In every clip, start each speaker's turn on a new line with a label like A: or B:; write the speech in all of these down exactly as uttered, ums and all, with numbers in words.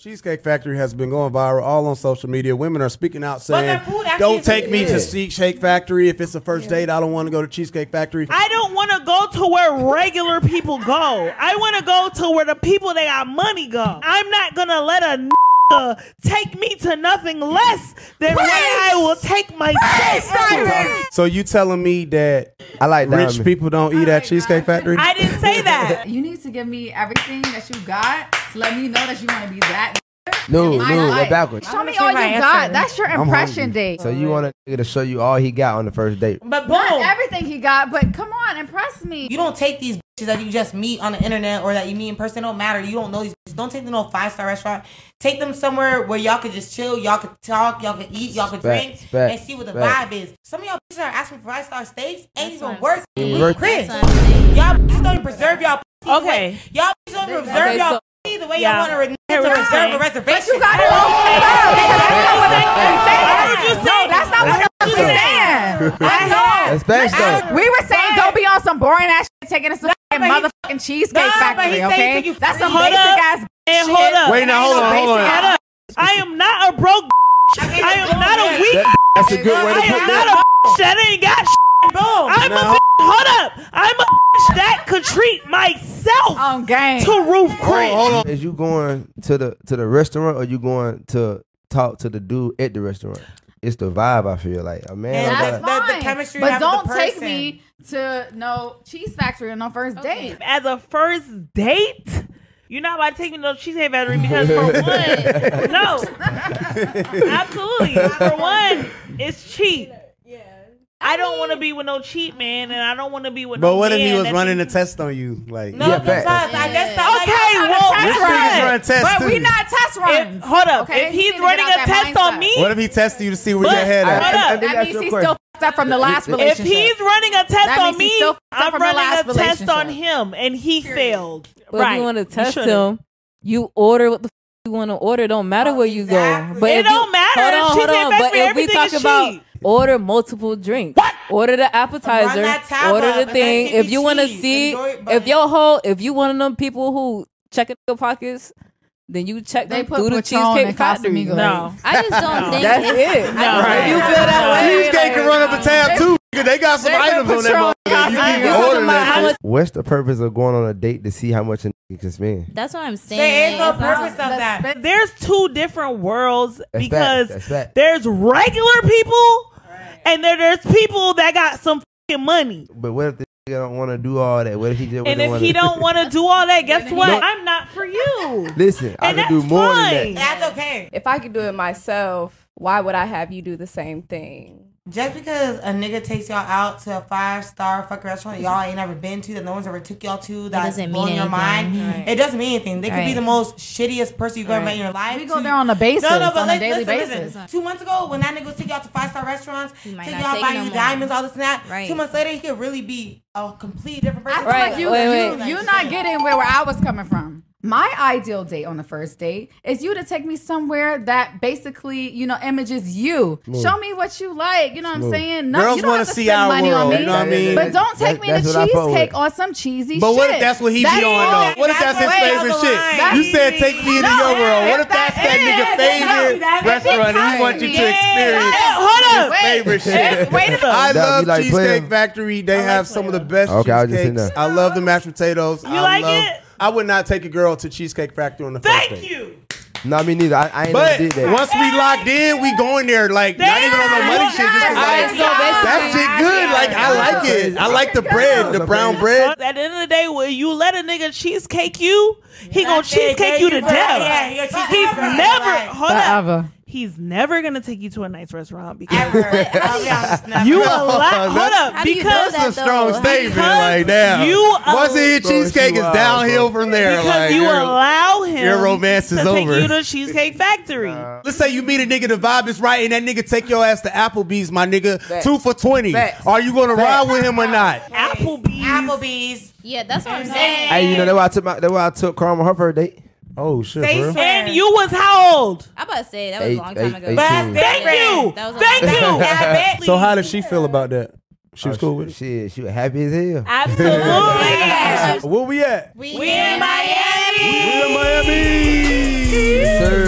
A: Cheesecake Factory has been going viral all on social media. Women are speaking out saying, don't take me to Cheesecake Factory. If it's a first date, I don't want to go to Cheesecake Factory.
B: I don't want to go to where regular people go. I want to go to where the people that got money go. I'm not going to let a nigga take me to nothing less than what I will take myself.
A: So you telling me that
C: I like
A: rich
C: diamond.
A: people don't eat at Cheesecake Factory?
B: I didn't say that.
D: You need to give me everything that you got to let me know that you want to be that.
C: No,
D: I
C: no,
D: like-
C: we're backwards.
D: Show me all you got. That's your
C: I'm
D: impression
C: hungry.
D: date.
C: So you want a nigga to show you all he got on the first date?
E: But
D: Not
E: boom,
D: everything he got, but come on, impress me.
E: you don't take these bitches that you just meet on the internet or that you meet in person. It don't matter. You don't know these bitches. Don't take them to no five star restaurant. Take them somewhere where y'all could just chill, y'all could talk, y'all could eat, y'all could drink,
C: Facts, facts,
E: and see what the
C: facts.
E: vibe is. Some of y'all bitches are asking for five star steaks, ain't
F: That's
E: even
F: what
E: worth
C: saying.
E: it.
C: Worth
E: Chris,
F: That's what I'm saying.
E: y'all bitches don't even preserve y'all. pussy the
B: Okay.
E: way- y'all bitches don't even preserve
F: Okay,
E: y'all
F: so-
E: pussy the way
B: Yeah.
E: y'all want to, re-
B: Hear
E: to
B: what you're
E: reserve
B: saying.
E: a reservation.
D: But you got it wrong.
B: I heard you say
D: That's not what you saying. I know.
C: That's facts though.
D: We were saying don't be on some boring ass shit taking us to fucking
E: but he-
D: motherfucking Cheesecake
E: Nah, but
D: Factory,
E: he said
D: okay?
E: he took you
D: That's some
E: free.
D: basic
B: Hold up.
D: ass
B: And
D: shit.
B: hold up.
A: Wait, now,
D: Ain't
A: hold
D: no
A: on, hold
D: basic
A: on.
D: ass-
B: I am not a broke I am not a weak
C: That- that's a good way to
B: I
C: put
B: am
C: it.
B: not a that ain't got
E: Boom.
B: I'm
A: Now-
B: a bitch. Hold up. I'm a bitch that could treat myself
D: On game.
B: to Roof Chris.
A: hold on.
C: Is you going to the to the restaurant or you going to talk to the dude at the restaurant? It's the vibe. I feel like a man.
E: And
C: don't
D: That's
E: the-
C: gotta-
E: the
D: fine.
E: chemistry
D: but
E: you have with
D: don't
E: the
D: take
E: person.
D: me to no Cheese Factory on no first date.
B: As a first date, you're not about to take me to no Cheesecake Factory because for one, no, absolutely. For one, it's cheap. I don't want to be with no cheap man, and I don't want to be with
A: But
B: no
A: what if
B: man
A: he was
B: that
A: running a
B: thinks-
A: test on you? Like,
E: No,
C: Yeah,
E: because
C: facts.
E: I just felt like
B: Okay,
E: I'm
B: well,
E: not a
A: rich
E: test
A: niggas
E: run.
A: run tests
D: But
A: too.
D: we not test runs.
B: If, hold up.
D: Okay,
B: If
D: he
B: he's
D: need to
B: running
D: get
B: a
D: out that
B: test on
D: mindset.
B: me,
A: What if he tested you to see where
B: But-
A: your head
B: Hold
A: at?
B: up.
C: Let me
D: That
C: ask
D: means
C: you a
D: he's
C: question.
D: still f***ed up from the last
C: If
B: if
D: relationship.
B: he's running a test
D: That
B: on
D: means he's
B: me,
D: still f***ed up
B: I'm
D: from the
B: running
D: last
B: a test on
D: relationship.
B: him, and he failed.
F: But
B: right.
F: if you want to test
B: shouldn't.
F: him, you order what the f- you want to order. It don't matter where you
E: Exactly.
F: go. But
B: It
F: if you-
B: don't matter.
F: Hold on,
B: If
F: hold
B: Cheesecake
F: on. But
B: Factory,
F: if we
B: everything
F: talk
B: is
F: about
B: cheap.
F: order multiple drinks, order the appetizer,
E: that tab
F: order
E: up
F: the
E: and
F: thing.
E: let's see
F: If
E: if
F: you
E: it's
F: want to
E: cheap.
F: see,
E: Enjoy it, but-
F: if your whole, if you one of them people who check in your pockets, then you check
D: They
F: them
D: put
F: through the
D: Patron
F: Cheesecake
D: and
F: Factory.
D: Casamigos.
B: No.
F: I just don't think
B: That's
F: it's,
B: it.
F: No.
B: Right.
F: If you feel that way,
A: Cheesecake
F: like,
A: can run up a tab too. They got some
D: They put
A: items on that
D: Patron
A: motherfucker. You
D: Casamigos.
A: can
F: I'm
A: order
F: talking about how
A: that.
F: much-
C: What's the purpose of going on a date to see how much a nigga can spend?
F: That's what I'm saying.
E: There is no
F: It's not-
E: purpose of that.
B: There's two different worlds
C: That's
B: because
C: fact. That's fact.
B: there's regular people and then there's people that got some fucking money.
C: But what if the nigga don't want to do all that? What if he just
B: And
C: don't
B: if
C: wanna-
B: he don't want to do all that, guess what?
C: No.
B: I'm not for you.
C: Listen, I
B: And
C: can do
B: that's
C: more
B: fine.
C: than that.
E: That's okay.
G: If I could do it myself, why would I have you do the same thing?
E: Just because a nigga takes y'all out to a five star fucking restaurant that y'all ain't never been to, that no one's ever took y'all to, that's
F: doesn't
E: blowing
F: mean
E: your mind,
F: anything. Right.
E: it doesn't mean anything. They could be
F: Right.
E: the most shittiest person you've ever met in your life.
D: We go
E: to-
D: there on a basis,
E: no, no, but
D: on a
E: li-
D: daily
E: listen,
D: basis.
E: listen. Two months ago, when that nigga was taking y'all to five star restaurants,
F: He might
E: take
F: not
E: y'all
F: take
E: buy
F: no
E: you
F: more.
E: diamonds, all this and that.
F: Right.
E: Two months later, he could really be a completely different
D: I
E: person.
D: feel
F: Right.
D: like you,
F: Wait,
D: you,
F: wait.
D: you're not getting where, where I was coming from. My ideal date on the first date is you to take me somewhere that basically, you know, images you.
C: Smooth.
D: Show me what you like. You know what I'm
C: Smooth.
D: saying? No,
A: Girls
D: you don't
A: wanna
D: have to
A: see
D: spend
A: our
D: money on
A: world,
D: me.
A: you know what I mean?
D: But don't take
C: That-
D: me to
C: that's what I fuck
D: cheesecake
C: with.
D: on some cheesy
A: But
D: shit.
A: what if that's what he
D: That's
A: be on
D: all-
A: though? What if that's his
E: That's way
A: favorite
E: down the
A: shit?
E: line.
A: You said take me into
D: No,
A: your world. What
D: if
A: if that's
D: that
A: that
D: is,
A: nigga
D: no,
A: favorite
E: that-
A: restaurant and he wants you to experience
B: Hey, hold up.
D: Wait,
A: favorite shit?
D: wait a minute.
A: I
C: That
A: love
C: be like
A: Cheesecake
C: Play-Doh.
A: Factory. They have some of the best
C: Okay, I was just
A: cheesecakes.
C: sitting
A: I love the mashed potatoes.
B: You
A: I
B: like
A: love,
B: it?
A: I would not take a girl to Cheesecake Factory on the first
B: Thank
A: date.
B: you.
C: No, me neither. I, I ain't
A: But
C: never did that.
A: once we locked in, we going there like not even on no money shit. Just 'cause,
F: Alright,
A: like,
F: so basically-
A: that shit good. Like I like it. I like the bread, the brown bread.
B: At the end of the day, when you let a nigga cheesecake you, he gonna
E: That's it.
B: cheesecake you to
E: Yeah,
B: death.
E: yeah, you're cheesecake
B: He's
E: for life.
B: never hold up.
D: Forever.
B: He's never gonna take you to a nice restaurant because
E: Ever. I'll be honest, never.
B: you allow. Hold up,
F: How do you know
B: because
F: that?
A: That's a strong
F: though.
A: statement.
B: Because
A: Like damn,
B: you
A: once it hit
C: Bro,
A: cheesecake,
C: she
A: it's
C: wild,
A: downhill
C: bro.
A: from there.
B: because
A: like,
B: you
A: your-
B: allow him
A: your romance is
B: to take
A: over.
B: you to Cheesecake Factory.
A: Let's say you meet a nigga, the vibe is right, and that nigga take your ass to Applebee's, my nigga,
C: Facts.
A: two for twenty.
C: Facts.
A: Are you gonna
C: Facts.
A: ride with him or not?
B: Applebee's.
E: Applebee's.
F: Yeah, that's what I'm saying.
C: Hey, you know that's why I took my. That's why I took Carl on her first date.
A: Oh shit,
E: Say
A: bro.
E: so.
B: And you was how old?
F: I'm about to say that was
C: Eight-
F: a long time
C: eight-
F: ago.
C: eighteen.
E: Best
B: Thank
E: friend.
B: you.
F: That was a
B: Thank
F: long
B: you.
F: time.
E: Yeah, I bet.
A: So how does she feel about that? She was
C: Oh,
A: cool with it.
C: Shit, she was happy as hell.
B: Absolutely.
A: Where we at?
E: We in Miami.
A: We in Miami.
C: Sir.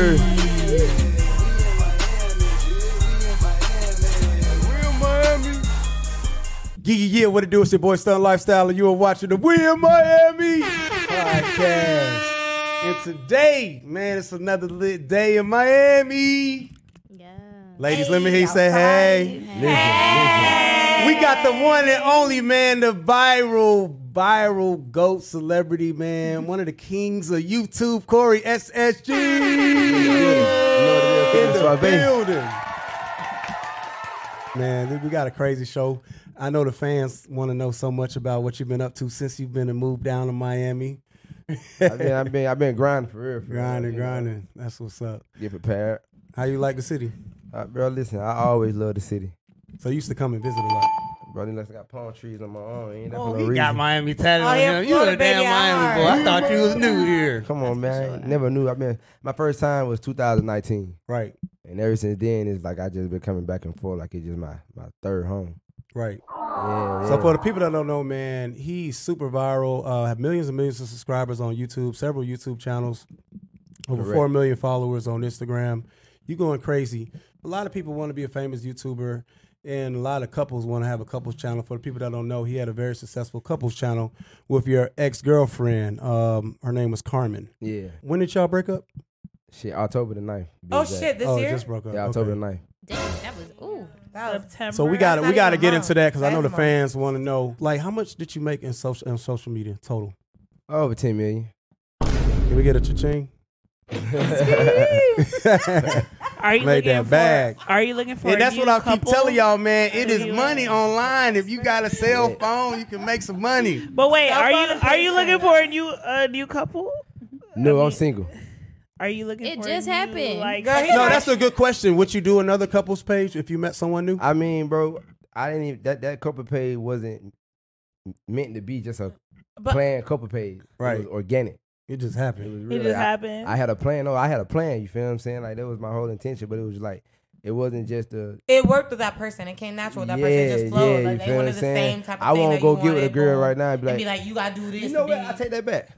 A: Yeah, what it do? It's your boy Stun Lifestyle, and you are watching the We in Miami podcast. And today, man, it's another lit day in Miami.
H: Yeah.
A: Ladies, let me hear you say hey.
E: Hey.
A: We got the one and only, man, the viral, viral GOAT celebrity, man. One of the kings of YouTube, Corey S S G. In the building. Man, we got a crazy show. I know the fans want to know so much about what you've been up to since you've been and moved down to Miami.
C: I've been, I've been, I've been grinding for real. For
A: grinding,
C: real,
A: grinding.
C: Know.
A: That's what's up.
C: Get prepared.
A: How you like the city?
C: Uh, bro, listen, I always love the city.
A: So you used to come and visit a lot.
C: Bro, unless I got palm trees on my arm. Ain't that
A: Oh,
C: for no
A: he
C: reason.
A: got Miami tatted
E: Oh,
A: on
E: yeah,
A: him. You
E: Florida,
A: a damn
E: baby,
A: Miami boy.
E: I
A: I thought you was new here.
C: Come on, man. I ain't never knew. I mean, my first time was two thousand nineteen.
A: Right.
C: And ever since then, it's like I just been coming back and forth like it's just my, my third home.
A: Right.
C: Yeah,
A: So
C: yeah.
A: for the people that don't know, man, he's super viral. Uh, have millions and millions of subscribers on YouTube, several YouTube channels, over
C: Correct.
A: four million followers on Instagram. You going crazy. A lot of people want to be a famous YouTuber, and a lot of couples want to have a couples channel. For the people that don't know, he had a very successful couples channel with your ex-girlfriend. Um, her name was Carmen.
C: Yeah.
A: When did y'all break up?
C: Shit, October the ninth.
E: Oh
C: Exact.
E: shit, this
A: oh,
E: year?
A: it just broke up.
C: Yeah, October
A: Okay.
C: the ninth.
H: Damn, that was ooh.
E: That was-
B: September.
A: So we got to
E: That's
A: we
E: not
A: got to
E: even
A: get
E: a
A: into that because I know the
E: month. That's a
A: fans want to know, like, how much did you make in social on social media total?
C: Over ten million.
A: Can we get a cha-ching?
B: Are you
A: Made
B: looking
A: that
B: for?
A: bag.
B: Are you looking for?
A: And
B: a
A: that's
B: new
A: what I keep
B: couple?
A: telling y'all, man. It
B: Or
A: is
B: do you-
A: money online. If you got a cell phone, you can make some money.
B: But wait,
E: Cell
B: are you
E: phone
B: are you
E: application.
B: looking for a new a new couple?
C: No,
B: I
C: I'm
B: mean-
C: single.
B: Are you looking
H: It
B: for?
H: just
B: a new,
H: happened.
B: Like,
E: Girl, he-
A: No, that's a good question. Would you do another couples page if you met someone new?
C: I mean, bro, I didn't even that that couple page wasn't meant to be just a
E: But-
C: planned couple page.
A: Right.
C: It was organic.
A: It just
C: It
A: happened.
C: was
B: it
C: really
B: just
C: I,
B: happened.
C: I had a plan. No, I had a plan. You feel what I'm saying? Like that was my whole intention, but it was like it wasn't just a
E: It worked with that person. It came natural. That person
C: Yeah,
E: just flowed.
C: yeah,
E: like
C: you
E: they
C: feel
E: wanted
C: what
E: the
C: I'm saying?
E: same type of
C: I
E: thing
C: won't
E: that
C: go
E: you
C: get with a
E: wanted,
C: girl
E: boom.
C: right now and be
E: And
C: like,
E: be like, you gotta do this.
C: you
E: to
C: know
E: be.
C: what? I take that back.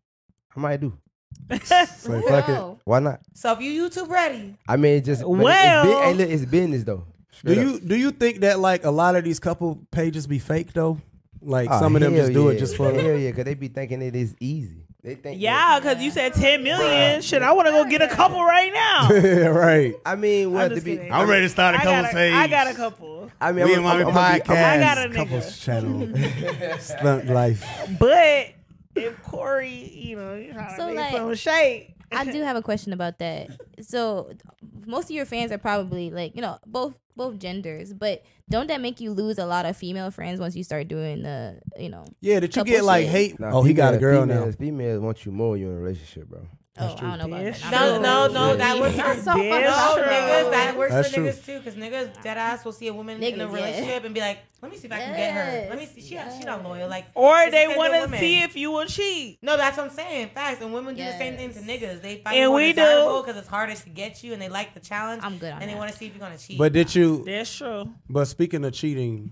C: I might do.
A: So fuck it.
H: Whoa.
C: Why not?
E: So if you YouTube ready,
C: I mean, it just but
B: Well-
C: it's, bu- hey, look, it's business though.
A: Do
C: Straight
A: you do you think that like a lot of these couple pages be fake though? Like
C: up.
A: some of them
C: Oh,
A: just do
C: hell
A: it just for
C: hell yeah, because they be thinking it is easy. They think
B: yeah, because you said ten million. Shit, I want to go get a couple right now.
A: yeah, right.
C: I mean, what
B: I'm
C: to
B: just
C: be?
B: kidding.
A: I'm ready to start a
B: I
A: couple
B: got a,
A: page.
B: I got a couple,
C: I mean,
A: We
C: I'm,
A: in Miami
C: I'm, I'm, gonna be-
A: podcast.
B: I got a nigga.
A: Couples channel. Stunt life.
B: but if Corey, you know, you're trying to
H: So,
B: make
H: like-
B: some shake.
H: I do have a question about that. So most of your fans are probably like, you know, both both genders, but don't that make you lose a lot of female friends once you start doing the, you know?
A: Yeah, did you
H: Couple
A: get like
H: shit.
A: hate?
C: Nah,
A: Oh, he got a
C: females-
A: girl
C: females,
A: now.
C: Females want you more when you're in a relationship, bro.
H: Oh, I don't know about
B: That's
H: that.
B: true.
E: no, no, no,
C: Yeah.
E: that works
D: That's
E: for
D: so fucking
B: That's
E: no
B: true.
E: niggas. That works
A: That's
E: for
A: true.
E: niggas too, because niggas dead ass will see a woman in a
H: Niggas, yeah.
E: relationship and be like, let me see if I can get her. Let me
H: Yes.
E: see. She she not loyal. Like,
B: Or
E: it's
B: they
E: the same
B: want
E: with
B: to
E: women.
B: see if you will cheat.
E: No, that's what I'm saying. Facts. And women do the same thing to
H: Yes.
E: niggas. They find
B: And
E: you more
B: we do.
E: desirable because it's hardest to get you, and they like the challenge.
H: I'm good on
E: and they
H: that.
E: want to see if you're gonna cheat.
A: But did you?
B: That's true.
A: But speaking of cheating,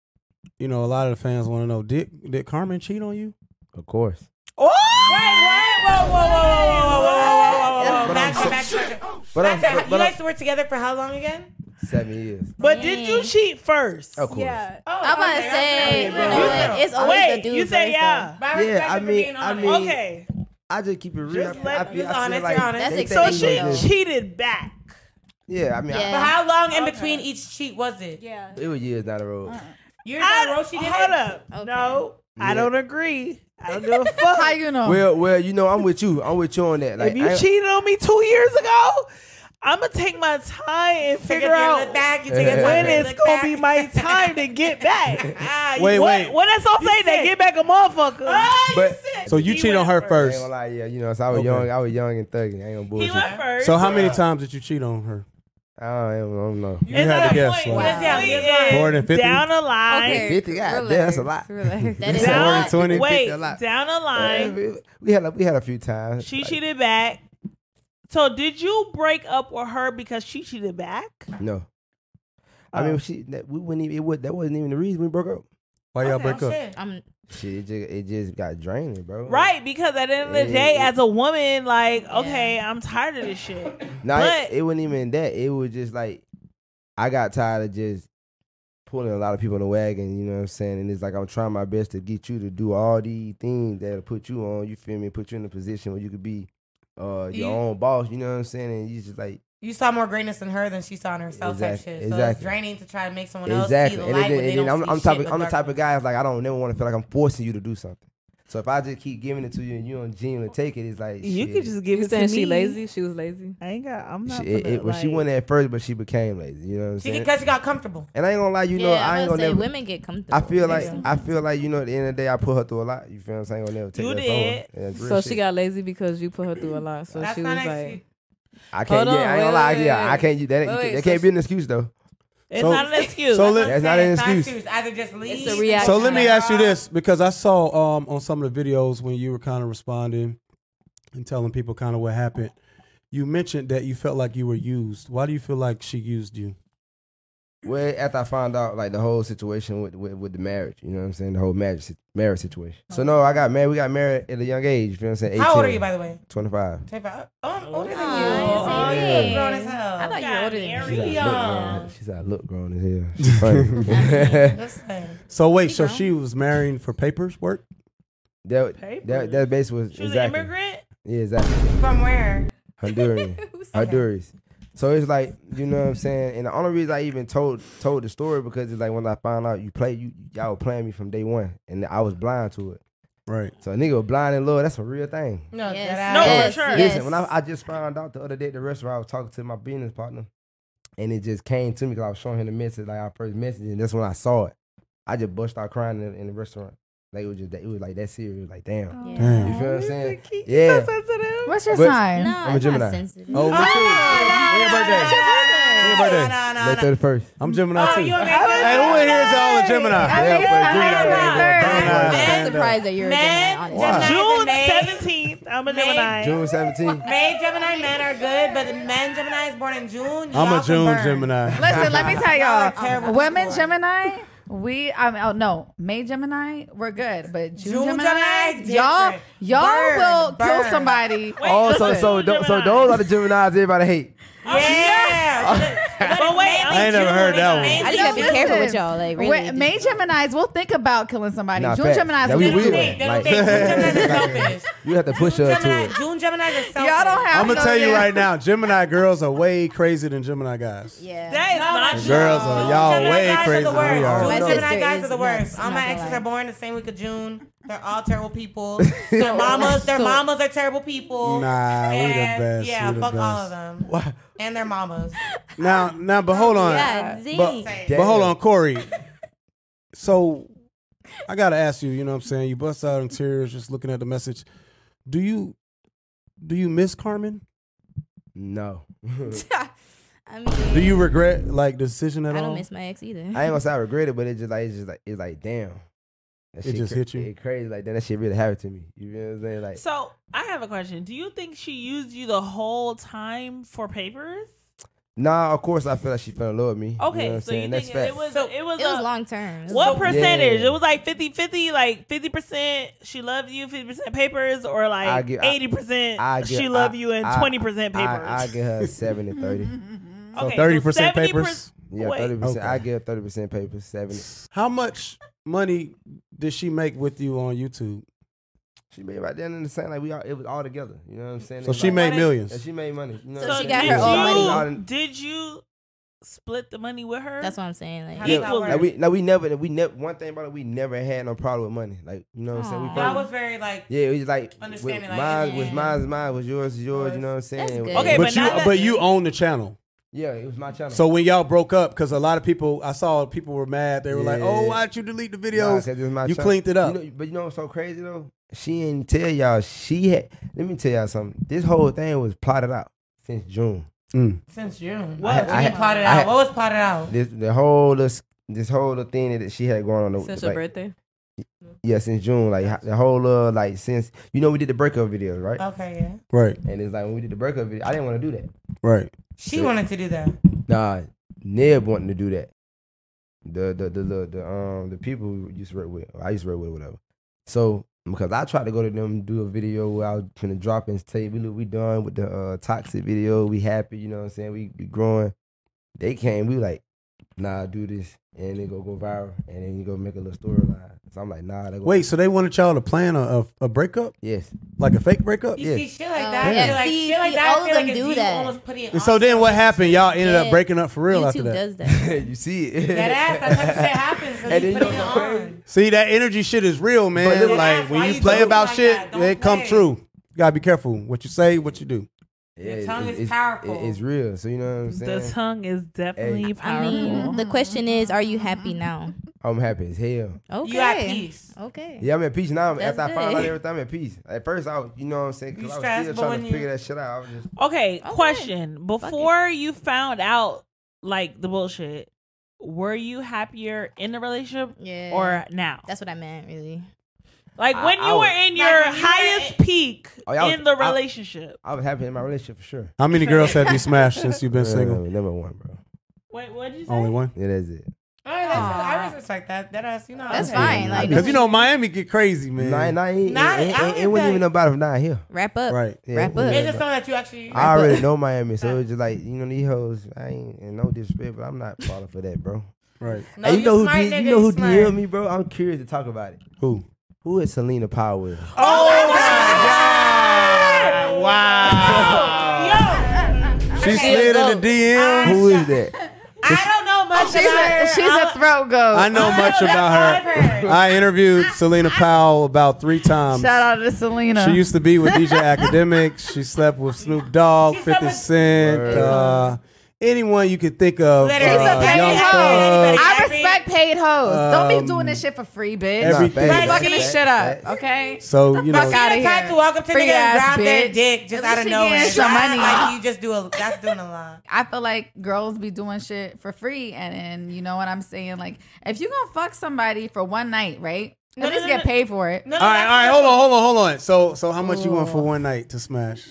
A: you know, a lot of the fans want to know: Did did Carmen cheat on you?
C: Of course.
B: Oh,
E: wait, wait, whoa, whoa, whoa, whoa, whoa, whoa, whoa, whoa, whoa,
C: But
E: back,
C: I'm-
E: back, back.
C: But I'm,
E: Back to-
C: but,
E: you
C: but
E: guys were together for how long again?
C: I'm seven years.
B: but did you cheat first?
C: Of course.
G: Yeah.
E: Oh,
H: I'm about to
E: okay,
H: say,
E: okay.
H: you know what? It's always
B: Wait,
H: the dude
B: you say
H: first,
B: yeah.
E: But I
C: Yeah,
E: respect
C: I
E: it for
C: mean-
E: being
C: I
E: honest.
C: mean-
B: Okay.
C: I just keep it real.
B: Just
C: I,
B: let-
C: I feel,
E: just
C: I feel
E: honest,
C: like
E: you're honest.
C: they
H: That's
C: think
B: So
C: they
B: she
C: know this.
B: cheated back.
C: Yeah, I mean,
H: Yeah.
E: But how long in
B: Okay.
E: between each cheat was it?
G: Yeah.
C: I, it was years down the road.
E: Years down the
B: I,
E: road she did
B: hold
E: it?
B: up.
H: Okay.
B: No, I
C: Yeah.
B: don't agree. I don't give a fuck.
D: How you know?
C: Well, well, you know, I'm with you. I'm with you on that. Like,
B: if you
C: I-
B: cheated on me two years ago, I'm gonna take my time and
E: Take
B: figure
E: your
B: out
E: look back. You take your time
B: when
E: to
B: it's
E: look
B: gonna
E: back.
B: be my time to get back.
E: Ah, you-
A: Wait,
B: what,
A: wait.
B: what that song say? They
E: sick.
B: get back a motherfucker.
E: Ah, you
C: But-
E: sick.
A: So you
B: He
A: cheat on
B: went
A: her
C: I
A: first.
C: ain't gonna lie, yeah, you know, so I was
A: Okay.
C: young, I was young and thuggy. I ain't gonna
B: he
C: bullshit.
B: went first.
A: So how many times did you cheat on her?
C: I don't, I don't know.
A: You had to guess.
B: Point.
A: like-
E: Yes, yeah,
B: We
E: yes,
B: is
A: More than fifty?
B: Down the line.
H: Okay.
C: fifty, God damn,
D: Relax,
C: that's a lot.
D: relax.
H: That is
A: More
H: a
A: than
H: lot.
A: twenty?
B: Wait,
C: fifty a lot.
B: down the line.
C: we, we had a, we had a few times.
B: She
C: Like,
B: cheated back. So did you break up with her because she cheated back?
C: No, I
B: Oh.
C: mean, she that, we wouldn't even. It was, that wasn't even the reason we broke up.
A: Why y'all
E: Okay,
A: break up?
E: shit.
H: I'm
C: Shit, it just, it just got draining, bro.
B: Right, because at the end of the
C: Yeah,
B: day,
C: yeah.
B: as a woman, like, okay, I'm tired of this shit.
C: No,
B: But-
C: it, it wasn't even that. It was just like I got tired of just pulling a lot of people in the wagon, you know what I'm saying? And it's like I'm trying my best to get you to do all these things that'll put you on, you feel me, put you in a position where you could be uh, your
E: You-
C: own boss, you know what I'm saying? And you just like,
E: You saw more greatness in her than she saw in herself.
C: Exactly,
E: Type shit. So
C: exactly.
E: it's draining to try to make someone else
C: exactly.
E: see the
C: And
E: light,
C: then,
E: but they
C: and then
E: don't
C: I'm,
E: see
C: I'm,
E: shit
C: type of,
E: but
C: I'm the type of
E: darkness.
C: guy that's like, I don't never want to feel like I'm forcing you to do something. So if I just keep giving it to you and you don't genuinely take it, it's like,
B: You
C: shit.
B: could just give
F: You
B: it to
F: saying
B: me.
F: she lazy? She was lazy.
B: I ain't got. I'm not.
C: She, it,
B: finna,
C: it, well, she
B: like-
C: went at first, but she became lazy. You know what I'm
E: She
C: saying?
E: because she got comfortable.
C: And I ain't gonna lie, you
H: yeah,
C: know,
H: I,
C: I ain't
H: was
C: gonna
H: say
C: never.
H: women get comfortable.
C: I feel like
E: Yeah.
C: I feel like you know at the end of the day I put her through a lot. You feel what I'm saying? I ain't gonna never take
B: You
C: that
B: did.
C: from her. Yeah, real
F: So
C: shit.
F: she got lazy because you put her through a lot. So
E: That's
F: she
E: not
F: was
E: an
F: like,
E: excuse.
C: I can't.
F: Hold
C: Yeah,
F: on,
C: I ain't gonna
F: wait,
C: lie.
F: wait,
C: Yeah, I
F: wait.
C: can't. That,
F: Wait, wait,
C: that
F: so
C: can't be an excuse though.
B: It's
A: So-
B: not an excuse.
A: so
E: That's
A: let-
E: what I'm
C: That's not
E: saying.
C: an
E: It's
C: excuse.
E: Either just leave.
F: It's a reaction.
A: So let me
E: Yeah.
A: ask you this, because I saw um, on some of the videos when you were kind of responding and telling people kind of what happened. You mentioned that you felt like you were used. Why do you feel like she used you?
C: Well, after I found out like the whole situation with, with with the marriage, you know what I'm saying, the whole marriage si- marriage situation. So no, I got married. We got married at a young age. You feel what I'm saying?
E: How old are
C: eighteen,
E: you, by the way?
C: twenty-five.
E: twenty-five. Oh, I'm older than you.
H: Aw,
E: Oh,
H: same
E: you
H: age.
E: look grown as hell.
H: I thought you were older than
B: Got
H: me.
B: married.
C: She
B: Yeah.
C: said, I look grown as hell. She's funny.
E: Listen.
A: So wait,
H: She
A: so
H: grown.
A: she was marrying for papers work?
C: that,
B: Papers.
C: that that base was
B: She was
C: exactly.
B: an immigrant.
C: Yeah, exactly.
E: From where?
C: Honduran. Honduras. So it's like, you know what I'm saying? And the only reason I even told told the story because it's like when I found out you play you y'all were playing me from day one and I was blind to it.
A: Right.
C: So a nigga was blind in love, that's a real thing.
E: No,
H: Yes.
E: that
B: No,
E: ass.
B: for
H: Yes,
B: sure.
H: yes.
C: Listen, when I, I just found out the other day at the restaurant, I was talking to my business partner and it just came to me because I was showing him the message, like our first message, and that's when I saw it. I just burst out crying in, in the restaurant. Like it was just that, it was like that serious. It was like, damn.
H: Yeah.
A: Damn.
C: You feel what I'm saying?
B: So
C: Yeah.
B: sensitive.
D: What's your
C: But-
D: sign?
H: No,
C: I'm a
H: it's
C: Gemini.
H: not sensitive.
A: Oh, me too. When your birthday? When your birthday?
E: No, no,
C: May
E: no.
C: thirty-first.
A: I'm Gemini
E: Oh,
A: too.
E: you a
A: Hey,
E: Gemini?
A: who in here is all a Gemini?
D: I
C: Yeah,
D: mean,
C: but
D: it's
C: Gemini,
D: my
C: Gemini,
D: birthday.
A: Gemini.
H: I'm
A: Stand up.
H: surprised that you're a
E: Man,
H: Gemini,
C: Why?
H: honestly.
B: June
E: May.
B: seventeenth. I'm a
E: May.
B: Gemini.
C: June seventeenth.
E: May Gemini men are good, but the men Gemini is born in June.
A: I'm
E: y'all
A: a
E: can
A: June
E: burn.
A: Gemini.
D: Listen, let me tell
E: Y'all are
D: y'all.
E: terrible
D: Women
E: people.
D: Gemini, we I mean, oh no, May Gemini, we're good, but June,
E: June
D: Gemini,
E: Gemini,
D: y'all
E: different.
D: y'all
E: Burn,
D: will kill
E: burn.
D: somebody.
C: Oh, so
D: Listen.
C: so tho- so
B: Gemini.
C: those are the Geminis everybody hate.
E: Yeah.
B: But wait,
A: I ain't never heard that one.
H: I just gotta be
D: Listen.
H: careful with y'all. Like, really.
D: Wait, May Geminis will think about killing somebody.
C: Nah,
D: June
C: facts.
D: Geminis
C: That
D: will
C: we
D: do
C: will.
D: it.
E: They
C: Like-
E: don't think June Gemini is selfish.
C: You have to push her to
E: Gemini,
C: it.
E: June Gemini is selfish.
D: Y'all don't have
A: I'm gonna
D: no
A: tell you
D: damn-
A: right now, Gemini girls are way crazier than Gemini guys.
H: yeah.
B: that is
E: No,
B: not
E: that's
B: true.
A: Girls are y'all
E: Gemini
A: way
E: guys are
A: crazier
E: the
A: than
E: worst.
A: we are.
E: June
H: My
E: Gemini
H: sister
E: guys
H: is
E: are the worst.
H: nuts,
E: All
H: I'm
E: my
H: not gonna
E: exes
H: lie.
E: are born the same week of June. They're all terrible people. Their mamas, their
H: So-
E: mamas are terrible people.
A: Nah, we the
E: And,
A: best.
E: Yeah,
A: we the
E: fuck
A: best.
E: all of them.
A: Why?
E: And their mamas.
A: Now, now, but hold on.
H: Yeah, Z.
A: But,
E: Say it.
A: but hold on, Corey. So, I gotta ask you. You know what I'm saying? You bust out in tears just looking at the message. Do you do you miss Carmen?
C: No.
H: I mean,
A: Do you regret like the decision at
H: I
A: all?
H: don't miss my ex either.
C: I ain't gonna say I regret it, but it's just like it's just like it's like damn. That
A: It
C: shit
A: just
C: cra-
A: hit you?
C: It crazy like that. That shit really happened to me. You know what I'm saying? Like
B: So I have a question. Do you think she used you the whole time for papers?
C: nah, of course I feel like she fell in love with me.
B: Okay,
C: you know what I'm
B: so you
C: saying?
B: think
C: That's
B: it,
C: fact.
B: it was
E: So,
B: it was,
H: It was
B: a-
H: long term.
B: what
E: So-
B: percentage?
C: Yeah.
B: It was like fifty-fifty, like fifty percent she loved you, fifty percent papers, or
C: I
B: like
C: get- I-
B: eighty percent
C: I get-
B: she loved
C: I-
B: you and
C: I-
B: twenty percent papers.
C: I, I give her seventy thirty.
A: So
B: Okay,
A: thirty percent
B: seventy
A: papers.
C: Yeah,
B: Wait.
C: thirty percent.
A: Okay.
C: I give thirty percent papers, seventy.
A: How much money did she make with you on YouTube?
C: She made right then in the same like we all it was all together. You know what I'm saying?
A: So
C: It's
A: she
C: like-
A: made
E: What?
C: Yeah,
A: millions.
C: she made money. You know
H: So
C: what I'm
H: she
C: saying?
H: got her own
C: Yeah.
H: money.
C: All in-
B: Did you split the money with her?
H: That's what I'm saying. Like,
E: How
C: Yeah,
E: does that
B: Equally.
C: like we, like we never, we never. One thing about it, we never had no problem with money. Like you know what I'm saying? We
H: Aw.
E: Y'all
C: first-
E: was very like.
C: yeah, it was like
E: Understanding,
C: with
E: like,
C: mine
E: yeah.
C: was mine is mine, was yours is yours. You know what I'm saying?
H: That's good.
B: Okay,
A: but
B: but
A: you
B: not that-
A: but you own the channel.
C: Yeah, it was my channel.
A: So when y'all broke up, because a lot of people, I saw people were mad. They were like,
C: Yeah.
A: "Oh, why'd you delete the
C: Nah,
A: videos?"
C: 'cause it was my
A: You
C: channel.
A: cleaned it up.
C: You know, but you know what's so crazy though? She didn't tell y'all. She had. Let me tell y'all something. This whole thing was plotted out since June.
A: Mm.
E: Since June.
B: What?
E: What?
C: I
E: you
C: had-
E: plotted
C: I
E: out?
C: had-
E: What was plotted out?
C: This the whole this this whole little thing that she had going on. the-
F: Since
C: like,
F: your birthday.
C: Yeah, since June. Like ho- the whole uh like since you know we did the breakup videos, right?
E: Okay, yeah.
A: Right,
C: And it's like when we did the breakup video, I didn't want to do that.
A: right.
E: She
C: So-
E: wanted to do that.
C: Nah, Neb wanting to do that. The the the the, the um the people we used to work with, I used to work with, whatever. So because I tried to go to them do a video where I was gonna drop and say we look we done with the uh, toxic video, we happy, you know what I'm saying? We we growing. They came, we like, nah, do this, and then go go viral, and then you go make a little storyline. So I'm like, nah. They go,
A: Wait, so they wanted y'all to plan a, a, a breakup?
C: Yes.
A: Like a fake breakup?
E: You
C: Yes.
E: see shit like
H: Oh,
E: that.
H: yeah.
E: I feel like
H: See-
E: shit like
H: see,
E: that.
H: all
E: I
H: of
E: feel
H: them
E: like
H: do
E: you
H: that.
E: almost put it
A: And so then what happened? Y'all ended up
H: Yeah.
A: breaking up for real
H: YouTube
A: after that.
H: does that.
C: You see it.
E: That ass, that type of shit happens. So
C: And
E: you
C: then
E: put
C: you
E: it
C: know
E: on.
A: See, that energy shit is real, man.
C: But look-
A: like
E: Yes,
A: when
E: why
A: you
E: you
A: play
E: do
A: about
E: like
A: shit,
E: that? Don't
A: it come
E: play.
A: true. You gotta be careful what you say, what you do.
C: Yeah,
E: The tongue
C: it-
E: is
C: it's,
E: powerful.
C: it- it's real. So you know what I'm saying?
B: The tongue is definitely
C: Hey.
H: I
B: powerful.
H: mean, the question is, are you happy now?
C: I'm happy as hell.
H: Okay.
E: You at peace.
H: Okay.
C: Yeah, I'm at peace now.
H: That's
C: After I found
H: good.
C: out everything, I'm at peace. At first, I was, you know what I'm saying?
E: You
C: Because I was
E: stressed,
C: still
E: but
C: trying
E: when
C: to
E: you-
C: figure that shit out. I was just,
B: Okay,
H: Okay.
B: question. Before you found out like the bullshit, were you happier in the relationship
H: Yeah.
B: or now?
H: That's what I meant, really.
B: Like
C: I-
B: when
C: I
B: you
C: was-
B: were in
E: Like
B: your
E: when you were
B: highest peak
C: Oh, yeah, I was-
B: in the
C: I-
B: relationship.
C: I was happy in my relationship for sure.
A: How many girls have you smashed since you've been
C: Yeah,
A: single?
C: Number one, bro.
B: Wait, what did you say?
A: Only one?
C: Yeah, that's it.
E: Oh, that's, I respect that. That ass, you know.
H: That's
E: okay.
H: fine. Like,
A: Because you know Miami get crazy, man.
C: Nah, nah, ain't,
E: Nah,
C: ain't,
E: I
C: ain't,
E: don't
C: ain't wasn't
E: think-
C: even nobody from down here.
H: wrap up.
A: Right.
C: Yeah,
H: Wrap
C: it wasn't
H: up.
E: It's just
C: nobody.
E: something that you actually.
C: I already know Miami, so it's just like, you know, these hoes, I ain't, and no disrespect, but I'm not falling for that, bro.
A: Right.
E: No,
C: Hey, you know who
E: smart,
C: did,
E: nigga,
C: you know who
E: smart.
C: D M'd me, bro? I'm curious to talk about it.
A: Who?
C: Who is Selena Powell with?
E: Oh my
A: Wow.
E: Yo,
A: She slid in the D M.
C: Who is that?
E: I don't know much
D: She's
E: about her.
D: a, she's a throat goat.
A: I know much
E: that's
A: about
E: all I've
A: her.
E: heard.
A: I interviewed Selena Powell about three times.
D: Shout out to Selena.
A: She used to be with D J Academics. She slept with Snoop Dogg,
E: She slept
A: fifty
E: with-
A: Cent,
C: Word.
A: uh, anyone you could think of.
E: Literally.
D: She's a
A: uh,
D: paid
A: Young
D: hoe.
A: Thug.
D: I respect paid hoes. Don't be
A: Um,
D: doing this shit for free, bitch.
A: everything.
C: Nah,
E: Right,
C: facts,
D: Fucking this
C: facts,
D: shit
C: facts.
D: up, okay?
A: So you
E: But
A: know,
E: she
D: outta
E: the type
D: here.
E: to walk up to
D: Free
E: niggas and
D: ass
E: grab their
D: bitch.
E: dick just
D: At
E: out of
D: least she
E: nowhere.
D: getting
E: and
D: some
E: act
D: money.
E: Like you just do a. That's doing a lot.
D: I feel like girls be doing shit for free, and then you know what I'm saying. Like, if you gonna fuck somebody for one night, right?
E: No,
D: At
E: no,
D: least
E: no,
D: get
E: no.
D: paid for it.
E: No, no,
A: all right,
E: that's
A: all right,
E: not-
A: hold on, hold on, hold on. So, so how much you want for one night to smash?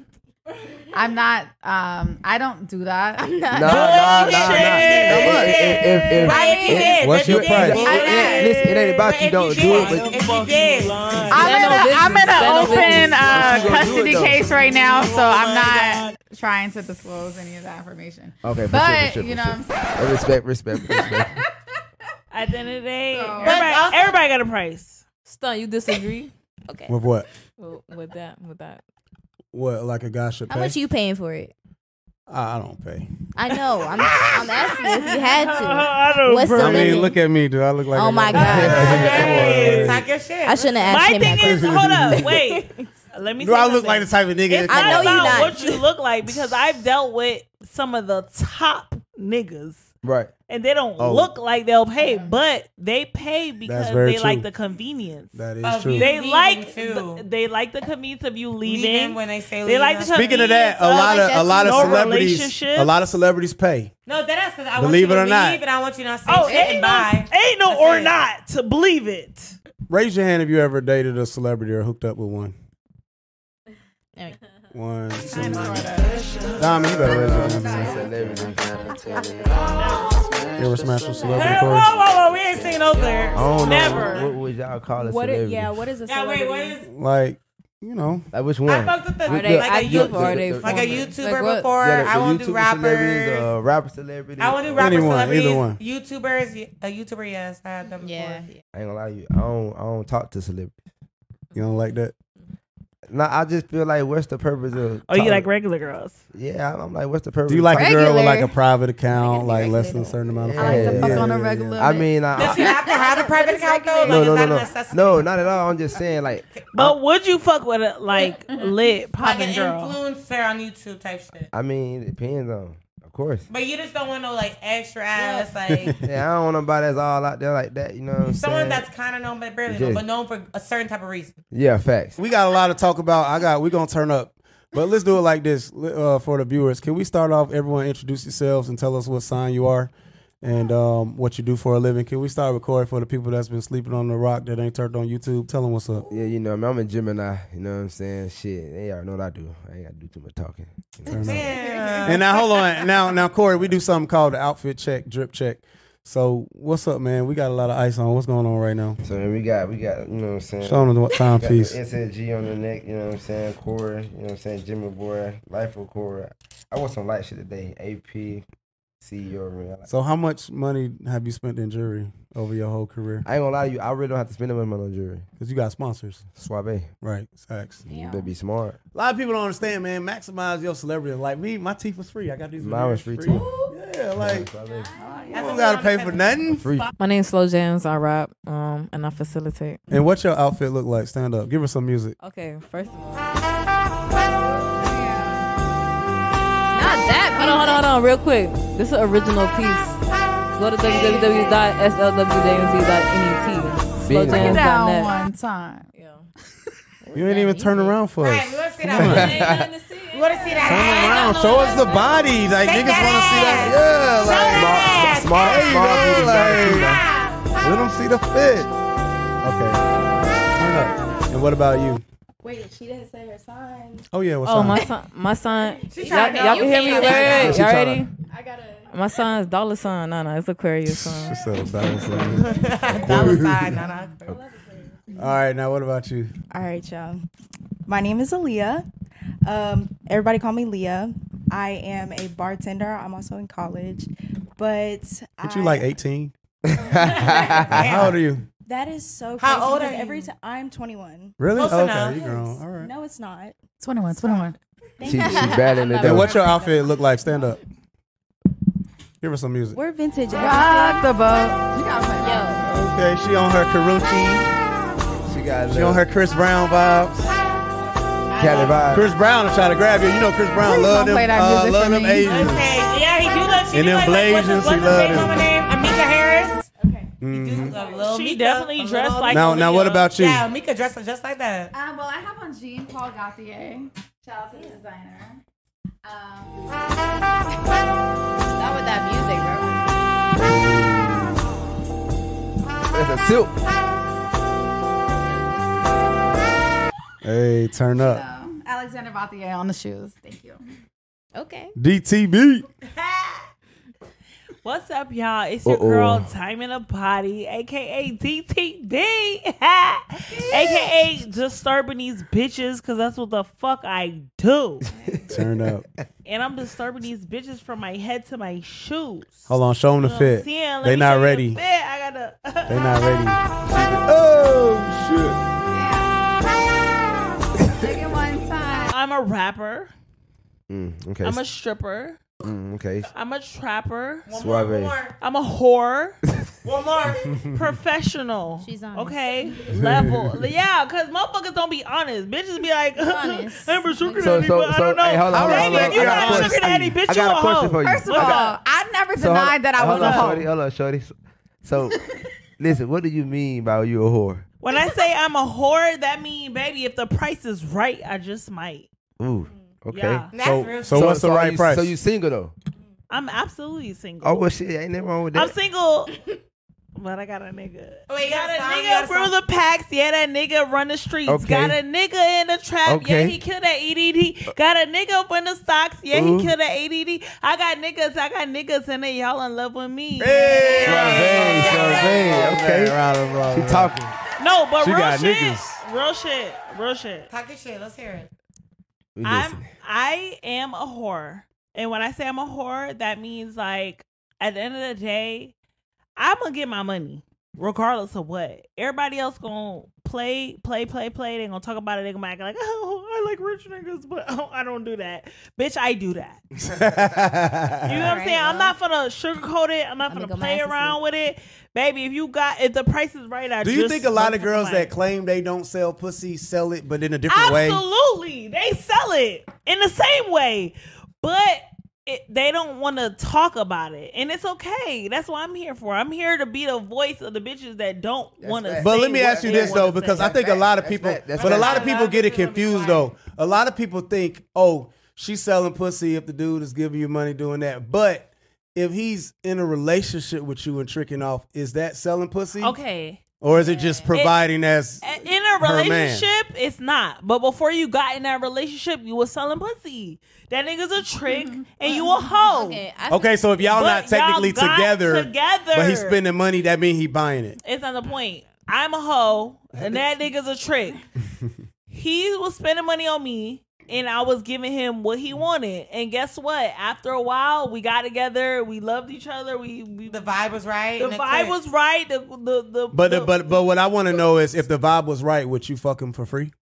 D: I'm not. Um, I don't do that.
C: Nah, nah, nah, nah, nah.
A: Shit.
C: If, if, if,
E: Right, if you did,
A: What's
E: if you
A: your
E: did,
A: price?
E: if you
C: it,
E: did.
C: it, listen, it ain't about
E: But
C: you
E: if
C: don't
E: you
C: do
E: did,
C: it, but
E: if you did,
D: I'm in
F: no
D: a,
F: business.
D: I'm in
F: Stand
D: an
F: no
D: open
F: business.
D: uh,
C: But you gonna do
D: custody
C: it, though.
D: case right now, so I'm not trying to disclose any of that information.
C: Okay, for
D: But
C: sure, for sure,
D: you
C: for
D: know
C: sure.
D: what I'm saying.
C: Uh, Respect, respect, respect.
B: At the end of the day,
D: So-
B: everybody,
E: But also-
B: everybody got a price.
F: Stunt, you disagree? Okay.
A: With what?
F: Well, with that, with that.
A: What? Like a guy should
H: How
A: pay?
H: much you paying for it?
A: I I don't pay.
H: I know. I'm, I'm asking you if you had to.
B: I don't,
H: What's
B: bro.
H: the
A: I mean,
H: limit?
A: look at me. Do I look like?
H: Oh
A: a-
H: my God.
E: Hey, talk your shit.
H: I shouldn't have asked
B: My
H: him
B: thing
H: that
B: is,
H: question.
B: hold up, wait. Let me.
A: Do
B: say
A: I look
B: something.
A: like the type of nigga?
B: It's
A: that
B: not
H: I know
A: come
H: you
A: out-
B: about
H: not.
B: what you look like because I've dealt with some of the top niggas.
C: Right.
B: And they don't
C: Oh.
B: look like they'll pay, but they pay because
A: very
B: they like
A: true.
B: the convenience.
A: That is
E: Of
A: true.
E: you.
B: They
E: Leaving
B: like
E: too.
B: the, they like the convenience of you
E: Leaving
B: leaving.
E: when they say
B: They like
E: leaving.
B: the
A: Speaking of that, a
B: convenience
A: lot
B: of,
A: of a lot of
B: no
A: celebrities,
B: relationships.
A: a lot of celebrities pay.
E: No, that's because I
A: Believe
E: want
A: it
E: you
A: or
E: to
A: not.
E: leave and I want you to not say
B: Oh,
E: shit
B: ain't
E: and
B: no,
E: bye.
B: ain't no
E: That's
B: or
E: it.
B: not to believe it.
A: Raise your hand if you ever dated a celebrity or hooked up with one.
H: Alright.
A: One, two, Diamond, you better raise your hand. You ever smashed a celebrity,
E: Hey, whoa,
A: Corey?
E: whoa, whoa, we ain't seen those lyrics.
C: I don't know.
B: Never.
C: What would y'all call a
G: What? Is,
C: celebrity?
G: yeah. What is a
E: Yeah, wait, what
G: celebrity?
E: is?
A: Like, you know,
C: Like which
E: I
C: one?
E: fucked with the
C: Are
G: they
E: like a
G: active
E: youth,
G: or are they
E: like a
G: former?
E: YouTuber
G: Like what?
E: before.
C: Yeah, the,
E: I
C: the
E: won't do
C: YouTuber celebrities,
E: rappers.
C: uh, rapper celebrities.
E: I want to do
C: uh,
E: rapper
A: Anyone,
E: celebrities.
A: either one.
E: YouTubers, y- a YouTuber, yes, I had them before.
H: Yeah.
C: I ain't gonna lie to you. I don't. I don't talk to celebrities.
A: you don't like that.
C: Nah, I just feel like, what's the purpose of?
B: Oh, you
C: talking-
B: like regular girls?
C: Yeah, I'm like, what's the purpose?
A: Do you
C: of
A: like a
C: talking-
A: girl with like a
D: Regular.
A: private account, like
H: Regular.
A: less than a certain amount of
C: Yeah.
D: I like to fuck
C: Yeah,
D: on a
A: yeah,
D: regular.
A: yeah.
C: I mean, I,
E: Does she have to have a private account though?
C: no,
E: Like,
C: no,
E: is
C: no,
E: that a
C: no,
E: necessity?
C: no, not at all. I'm just saying, like,
B: But would you fuck with a like lit
E: Like
B: popping
E: an
B: girl?
E: influencer on YouTube type shit.
C: I mean, it depends on, of course.
E: But you just don't want no like extra ass, like
C: Yeah, I don't want nobody that's all out there like that. You know what I'm
E: someone
C: saying?
E: that's kind of known but barely
C: Yeah.
E: known, but known for a certain type of reason.
C: Yeah, facts.
A: We got a lot to talk about. I got. We gonna turn up, but let's do it like this uh, for the viewers. Can we start off? Everyone introduce yourselves and tell us what sign you are, and um, what you do for a living. Can we start with Corey for the people that's been sleeping on the rock that ain't turned on YouTube? Tell them what's up.
C: Yeah, you know, I mean, I'm a Gemini. You know what I'm saying? Shit, they already know what I do. I ain't got to do too much talking. You know?
A: Turn up.
E: Yeah.
A: And now hold on. Now now Corey, we do something called the outfit check, drip check. So what's up, man? We got a lot of ice on. What's going on right now?
C: So then we got, we got, you know what I'm saying?
A: Show them what
C: We got the
A: timepiece.
C: S N G on the neck, you know what I'm saying? Corey, you know what I'm saying? Jimmy Boy, Life of Corey. I want some light shit today. A P, see your ring. I, like,
A: So how much money have you spent in jewelry over your whole career?
C: I ain't gonna lie to you. I really don't have to spend that much money on jewelry.
A: Because you got sponsors.
C: Suave.
A: Right. Facts.
C: You better be smart.
A: A lot of people don't understand, man. Maximize your celebrity. Like me, my teeth was free. I got these.
C: Mine was free
A: free.
C: too.
A: Yeah, like
C: Suave.
A: you don't gotta pay for nothing.
C: Free.
F: My name's Slow Jams. I rap um, and I facilitate.
A: And what's your outfit look like? Stand up. Give her some music.
F: Okay, first of all.
H: Not that.
F: Hold on, hold on, hold on, real quick. This is an original piece. Go to w w w dot s l w j m z dot net. slow
C: Big
D: Break it
F: jams dot
D: down
F: net.
D: one time.
F: Yeah.
A: You ain't even turn around for us.
E: Right, we want to see that. We want to see that.
A: Turn around.
E: ass.
A: Show us the body. Like
E: Shake
A: niggas want to see that.
E: that
A: Yeah,
E: Show
A: like
E: that ass.
C: Smart,
A: There you
C: smart,
A: go,
C: beauty
A: like-
C: like,
A: let them see the fit. Okay. Turn up. And what about you?
G: Wait, she didn't say her sign.
A: Oh yeah. What's
F: Oh,
A: up?
F: my son, my son.
E: She
F: Y'all,
E: tryna know.
F: y'all
E: You
F: can hear me.
E: can't
F: Wait,
E: say
F: wait,
E: that.
C: She
F: y'all
C: tryna-
F: ready?
G: I gotta.
F: My son's dollar sign. No, no, it's Aquarius son.
A: Just settle down, son.
E: Dollar sign, nah, nah.
A: All right. Now what about you?
I: All right, y'all. My name is Aaliyah. Um, everybody call me Leah. I am a bartender. I'm also in college, but
A: Aren't
I: I,
A: you like eighteen? How old are you?
I: That is so crazy.
E: How old
I: because
E: are you?
I: Every time I'm twenty-one.
A: Really?
E: Close
A: Okay,
E: enough.
A: you grown. All right.
I: No, it's not.
D: twenty-one, twenty-one.
C: she, she battling the
A: And
C: devil.
A: what's your outfit look like? Stand up. Give her some music.
I: We're vintage.
D: Rock the boat. You gotta play that.
H: Yo,
A: Okay, she on her Karuchi.
C: She got
A: She on her Chris Brown vibes.
C: Cali vibe.
A: Chris Brown is trying to grab you. You know Chris Brown
D: Please
A: love
D: don't
A: them,
D: play that
A: uh,
D: music
A: love
D: for
A: them
D: me.
A: Asians.
E: Okay, yeah, he do love. She
A: And
E: do
A: them
E: like, like, what's
A: Blasians,
E: his-
A: he
E: what's
A: love
E: his
A: them.
E: mama name? Amika Harris.
A: Mhm.
E: You do love Lil
B: She
E: Mika,
B: definitely
E: a
B: dressed
E: little-
B: like
A: Now, now, what
B: Aaliyah.
A: about you?
E: Yeah, Mika dressed just like that.
D: Um, well, I have on Jean Paul Gaultier. Shout out to the designer. Um,
H: not with that music, bro.
C: That's a silk.
A: Hey, turn up.
D: so, Alexander Gaultier on the shoes. Thank you.
H: Okay.
A: D T B.
B: What's up, y'all? It's your
C: Uh-oh.
B: girl, Time in a Body, aka D T B, aka disturbing these bitches, because that's what the fuck I do.
A: Turn up.
B: And I'm disturbing these bitches from my head to my shoes.
A: Hold on, show them the
B: You know what I'm
A: fit.
B: saying? Let
A: They
B: me
A: not
B: show you the
A: ready.
B: fit. I gotta.
A: They not ready. Oh
D: Take it one time.
B: I'm a rapper.
C: Mm, okay.
B: I'm a stripper.
C: Mm, okay.
B: I'm a trapper.
E: One more, one
C: Suave.
E: more,
B: I'm a whore.
E: one more.
B: Professional.
H: She's honest.
B: Okay. Level. Yeah, because motherfuckers don't be honest. Bitches be like,
H: Honest.
B: I'm a sugar
C: So,
B: daddy,
C: so,
B: but I
C: so,
B: don't know.
C: hey, hold on, hold on,
B: Baby,
C: hold on.
B: if you
C: I got a
B: not a
C: question.
B: sugar daddy, bitch,
C: I
B: you
C: got
B: a
C: a question
B: hoe.
C: for you.
D: First of
B: What's
D: all,
B: up?
D: I never
C: So, hold-
D: denied that I was
C: hold
D: a
C: on,
D: hoe.
C: Shorty, hold on, shorty. So, listen, what do you mean by you a whore?
B: When I say I'm a whore, that means, baby, if the price is right, I just might.
C: Ooh, okay.
B: Yeah.
E: That's
A: So,
E: real.
A: so, what's the
C: are
A: right
C: you,
A: price?
C: So you single though?
B: I'm absolutely single.
C: Oh well, shit, ain't nothing wrong with
B: I'm
C: that.
B: single, but I got a nigga.
E: Wait, you
B: got
E: got
B: a
E: a song? You
B: nigga
E: got a
B: through
E: song?
B: the packs. Yeah, that nigga run the streets.
C: Okay.
B: Got a nigga in the trap. Yeah,
C: Okay.
B: he killed that E D D. Got a nigga up in the stocks. Yeah,
C: Ooh.
B: he killed that A D D. I got niggas. I got niggas, and they y'all in love with me.
A: Hey,
C: Suave, suave, okay.
A: Round of applause.
C: She talking.
B: No, but
A: She
B: real
A: got
B: shit.
A: niggas.
B: Real shit. Real shit.
E: Talk your shit. Let's hear it.
C: We
B: I'm
C: listen.
B: I am a whore. And when I say I'm a whore, that means like at the end of the day, I'm gonna get my money. Regardless of what. Everybody else gonna play, play, play, play. They gonna talk about it. They gonna act like, oh, I like rich niggas, but oh, I don't do that. Bitch, I do that. You know what I'm
H: Alright,
B: saying? I'm
H: well.
B: not gonna sugarcoat it. I'm not
H: I'ma
B: gonna
H: go
B: play
H: my ass to
B: around with it. Baby, if you got, if the price is right, I
A: Do you
B: just
A: think a lot of
B: motherfucking
A: girls
B: like-
A: that claim they don't sell pussy sell it, but in a different way?
B: Absolutely. They sell it in the same way. But it, they don't want to talk about it. And it's okay. That's what I'm here for. I'm here to be the voice of the bitches that don't want to
C: fact.
A: But let me ask you this though, because I think a lot of
C: That's
A: people,
C: fact. That's
A: but a
C: fact.
A: lot of people get it
B: That's fact.
A: confused though. A lot of people think, oh, she's selling pussy if the dude is giving you money doing that. But if he's in a relationship with you and tricking off, is that selling pussy?
B: Okay.
A: Or is it just providing as
B: In a
A: her man?
B: relationship, it's not. But before you got in that relationship, you was selling pussy. That nigga's a trick and you a hoe.
H: Okay. I
A: Okay, so if y'all
B: But
A: not technically
B: y'all got
A: together,
B: together.
A: but he's spending money, that mean he buying it.
B: It's not the point. I'm a hoe, and that nigga's a trick. He was spending money on me, and I was giving him what he wanted. And guess what? After a while, we got together. We loved each other. We, we
E: the vibe was right.
B: The
E: and it
B: vibe
E: clicked.
B: was right. The the the.
A: But
B: the,
A: but but what I want to know is if the vibe was right, would you fuck him for free?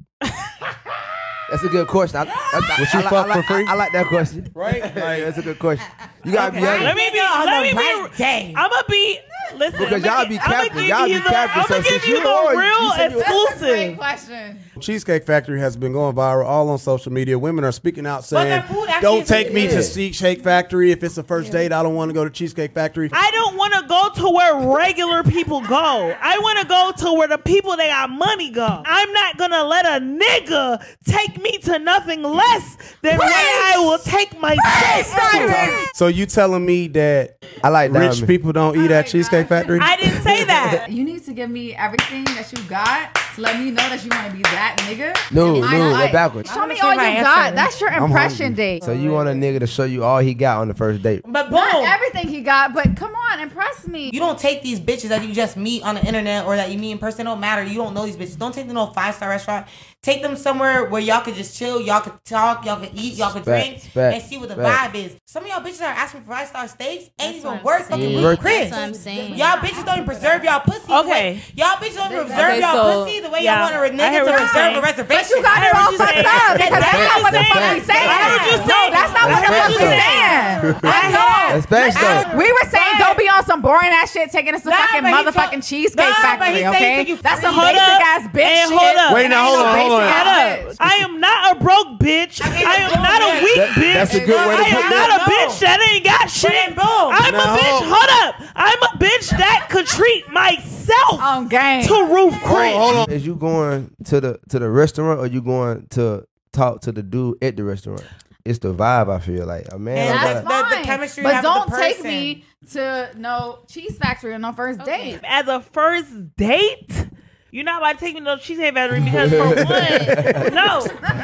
C: That's a good question. I, I, I,
A: Would you
C: I,
A: fuck
C: I, like,
A: for free?
C: I, I like that question.
A: Right?
C: Like, that's a good question. You gotta
B: Okay.
C: be honest.
B: Let me be.
E: on
B: Let
E: the
B: me
E: right
B: be.
E: day.
B: I'm gonna be. Listen,
C: Because
B: I'ma
C: y'all
B: gi-
C: be
B: I'ma
C: capping.
B: give
C: Y'all
B: you
C: be
B: the-
C: capping.
B: I'ma
C: So
B: give
C: since
B: you
C: you
B: the
C: are-
B: real
C: you said you-
D: That's a great
B: exclusive.
D: question.
A: Cheesecake Factory has been going viral all on social media. Women are speaking out saying,
E: their food actually
A: "Don't
E: is
A: take
E: really
A: me to
E: good."
A: Cheesecake Factory if it's a first date. I don't want to go to Cheesecake Factory."
B: I don't want to go to where regular people go. I want to go to where the people that got money go. I'm not gonna let a nigga take me to nothing less than what I will take myself to.
A: So you telling me that
C: I like
A: rich
C: Diamond.
A: people don't eat at Cheesecake Factory?
B: I didn't say that.
D: You need to give me everything that you got to let me know that you want to be that nigga.
C: No,
D: in my
C: no,
D: life.
C: they're backwards.
D: Show me
E: I'm
D: all
E: gonna
D: you
E: say my
D: got.
E: answer.
D: That's your
C: I'm
D: impression
C: hungry.
D: date.
C: So you want a nigga to show you all he got on the first date?
E: But boom.
D: Not everything he got, but come on, impress me.
E: You don't take these bitches that you just meet on the internet or that you meet in person. It don't matter. You don't know these bitches. Don't take them to no five star restaurant. Take them somewhere where y'all could just chill, y'all could talk, y'all could eat, y'all could
C: Facts,
E: drink,
C: facts,
E: and see what the
C: facts.
E: vibe is. Some of y'all bitches are asking for five star steaks, ain't
H: That's
E: even
H: what I'm
E: worth
H: saying.
E: fucking
C: Worth-
E: Ruth Chris.
H: That's what I'm saying.
E: Y'all bitches don't even preserve y'all pussy.
B: Okay.
E: Wait, y'all bitches don't even preserve
F: Okay,
E: y'all
F: so-
E: pussy the way
B: Yeah.
E: y'all want a
B: I
E: nigga
B: hear
E: to
B: what you're
E: reserve
B: saying.
E: a reservation.
D: But you got
B: I
D: it
B: heard
D: all
B: what you
D: fucked
B: saying.
D: up because that's not what the
C: That's
D: fuck
C: facts.
D: he's saying.
B: I heard you say-
D: No, that's not
B: I
D: what the
B: heard
D: fuck
B: you
D: he's
B: say-
D: saying.
B: I heard-
C: That's facts though.
D: We were saying don't be on some boring ass shit taking us to
E: Nah,
D: fucking
E: but he
D: motherfucking
E: told-
D: Cheesecake
E: Nah, but
D: Factory,
E: he said
D: okay?
E: he took you
D: That's some
E: free.
B: Hold
D: basic
B: up.
D: ass bitch
B: And
D: shit.
B: hold up.
A: Wait, now, hold on, hold on.
B: Shut up. I am not a broke bitch. I am not a weak
C: That-
B: bitch.
C: that's a good way to
B: I
C: put
B: am
C: that.
B: not a
E: No.
B: bitch that ain't got shit.
E: Boom, boom.
B: I'm
A: Now,
B: a bitch.
A: hold-
B: Hold up. I'm a bitch that could treat myself
D: On game.
B: to Roof Chris.
A: hold on.
C: Is you going to the to the restaurant or you going to talk to the dude at the restaurant? It's the vibe. I feel like a man.
E: And
C: don't
D: That's
C: gotta-
E: the- the
D: fine.
E: chemistry you
D: but
E: have with
D: don't
E: the
D: take
E: person.
D: me to no Cheese Factory on no first
H: Okay.
D: date.
B: As a first date, you're not about to take me to no Cheesecake Factory because for one, no,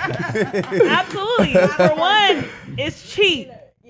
B: absolutely. For one, it's cheap.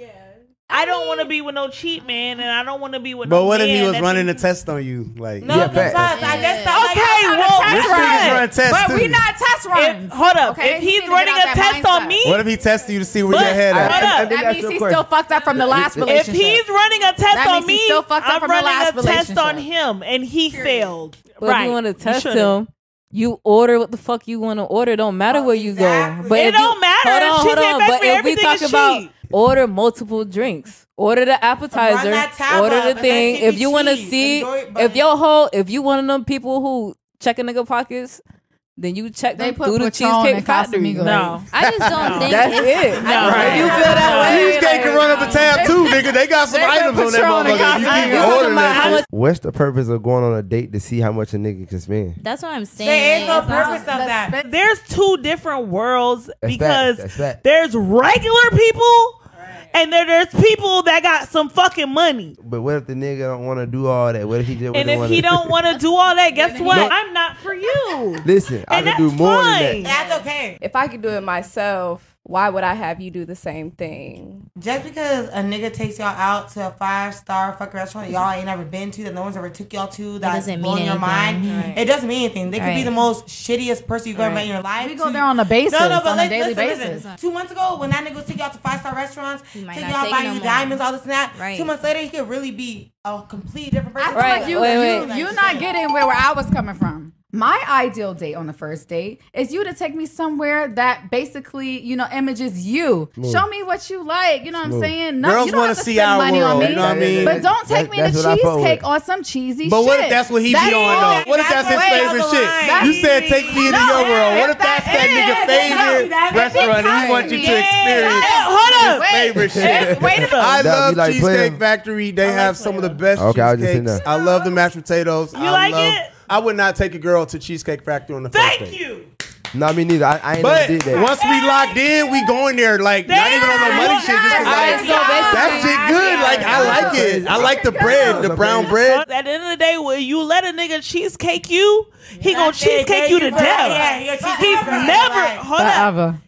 B: I don't want to be with no cheap man, and I don't want to be with.
A: But
B: no
A: what if
B: man
A: he was
B: that
A: running a
B: thinks-
A: test on you? Like,
E: No,
C: Yeah,
E: because
C: facts.
E: I just felt like
B: Okay,
E: I'm
B: well,
E: trying to
A: rich
E: test
A: niggas
E: run.
A: run tests
D: But
A: too.
D: we not test runs.
B: If, hold up.
D: Okay,
B: If
D: he
B: he's
D: need to
B: running
D: get
B: a
D: out that
B: test on
D: mindset.
B: me,
A: what if he tested you to see where
B: But-
A: your head
C: I-
B: hold
A: at?
B: up.
C: I- I think
D: That
C: that's
D: means
C: your
D: he's
C: question.
D: still fucked up from the last
C: If
B: if
D: relationship.
B: he's running a test
D: That
B: on
D: means
B: me,
D: he's still fucked up
B: I'm
D: from the
B: running
D: last
B: a test on
D: relationship.
B: him, and he failed.
F: But
B: right.
F: if you want to test
B: shouldn't.
F: him, you order what the fuck you want to order. Don't matter where you
E: exactly.
F: go. But
B: It
F: if you-
B: don't matter.
F: Hold on, hold
B: Cheesecake
F: on. But
B: Factory,
F: if we
B: everything
F: talk
B: is
F: about
B: cheap.
F: order multiple drinks, order the appetizer,
E: that tab
F: order
E: up
F: the
E: and
F: thing.
E: let's see if
F: If
E: he
F: you want to
E: cheat.
F: see,
E: Enjoy it, but-
F: if your whole, if you one of them people who check a nigga pockets, then you check
D: They
F: them
D: put
F: through the
D: Patron
F: Cheesecake
D: and
F: Factory.
D: Casamigos.
B: No.
H: I just don't think
F: That's
H: it's,
F: it.
B: No.
F: If
B: Right.
F: you feel that way,
A: Cheesecake
F: like,
A: can run up a tab too, nigga. They got some
D: They put
A: items on that
D: Patron and
A: motherfucker. You
D: Casamigos.
A: can
F: You're
A: order
F: talking about how
A: that.
F: much-
C: What's the purpose of going on a date to see how much a nigga can spend?
H: That's what I'm saying.
E: There is no
H: It's not-
E: purpose of that.
B: There's two different worlds
C: That's
B: because
C: fact. That's fact.
B: there's regular people and there, there's people that got some fucking money.
C: But what if the nigga don't want to do all that? What if he just
B: And
C: really
B: if
C: wanna-
B: he don't want to do all that, guess what?
C: No.
B: I'm not for you.
C: Listen, I
B: And
C: can do
B: that's
C: more
B: fine.
C: than that.
E: That's okay.
G: If I could do it myself, why would I have you do the same thing?
E: Just because a nigga takes y'all out to a five star fucking restaurant that y'all ain't never been to, that no one's ever took y'all to, that's
B: doesn't
E: blowing
B: mean
E: your mind,
B: anything. Right.
E: it doesn't mean anything. They could be
B: Right.
E: the most shittiest person you've ever met in your life.
D: We go
E: to-
D: there on a basis,
E: No, no, but
D: on a
E: like,
D: daily
E: listen,
D: basis.
E: listen. Two months ago, when that nigga was taking y'all to five star restaurants,
H: might
E: taking
H: not
E: y'all
H: take
E: buying
H: no
E: you
H: more.
E: diamonds, all this and that.
H: Right.
E: Two months later, he could really be a completely different person.
D: I feel
F: Right,
D: like you,
F: wait,
D: you,
F: wait.
D: you're not getting where, where I was coming from. My ideal date on the first date is you to take me somewhere that basically, you know, images you.
A: Smooth.
D: Show me what you like. You know what
A: Smooth.
D: I'm saying? No,
A: Girls
D: you don't
A: wanna
D: have to
A: see
D: spend
A: our
D: money on
A: world,
D: me.
A: you know what I mean?
D: But don't take
C: That-
D: me to
C: that's what I fuck
D: cheesecake
C: with.
D: on some cheesy
A: But
D: shit.
A: what if that's what he
D: That's
A: be on
D: all-
A: though? What if that's his
D: way
A: favorite
D: down the
A: shit?
D: line.
A: You said take me into
D: No,
A: your world. What if
D: if
A: that's
D: that
A: that nigga
D: is-
A: favorite
D: no, if it
A: restaurant and he
D: comes
A: wants you
D: to
A: to
D: me-
A: experience
B: Hey, hold up.
A: his favorite shit?
D: Wait a minute.
A: I
C: That
A: love
C: be like
A: Cheesecake
C: playing.
A: Factory. They have some of the best
C: Okay, I was just
A: cheesecakes.
C: sitting
A: I love the mashed potatoes.
B: You
A: I
B: like
A: love,
B: it?
A: I would not take a girl to Cheesecake Factory on the first
B: Thank
A: date.
B: you.
C: No, me neither. I, I ain't
A: But
C: never did that.
A: once we locked in, we going there like not even on no money shit. Just 'cause,
F: Alright,
A: like,
F: so basically-
A: that shit good. Like I like it. I like the bread, the brown bread.
B: At the end of the day, when you let a nigga cheesecake you, he gonna
E: That's it.
B: cheesecake
E: Yeah,
B: you to
E: you
B: death.
E: right. Yeah, he gonna cheesecake
B: He's
E: you for the rest of
B: never
E: your life.
B: hold up.
D: Forever.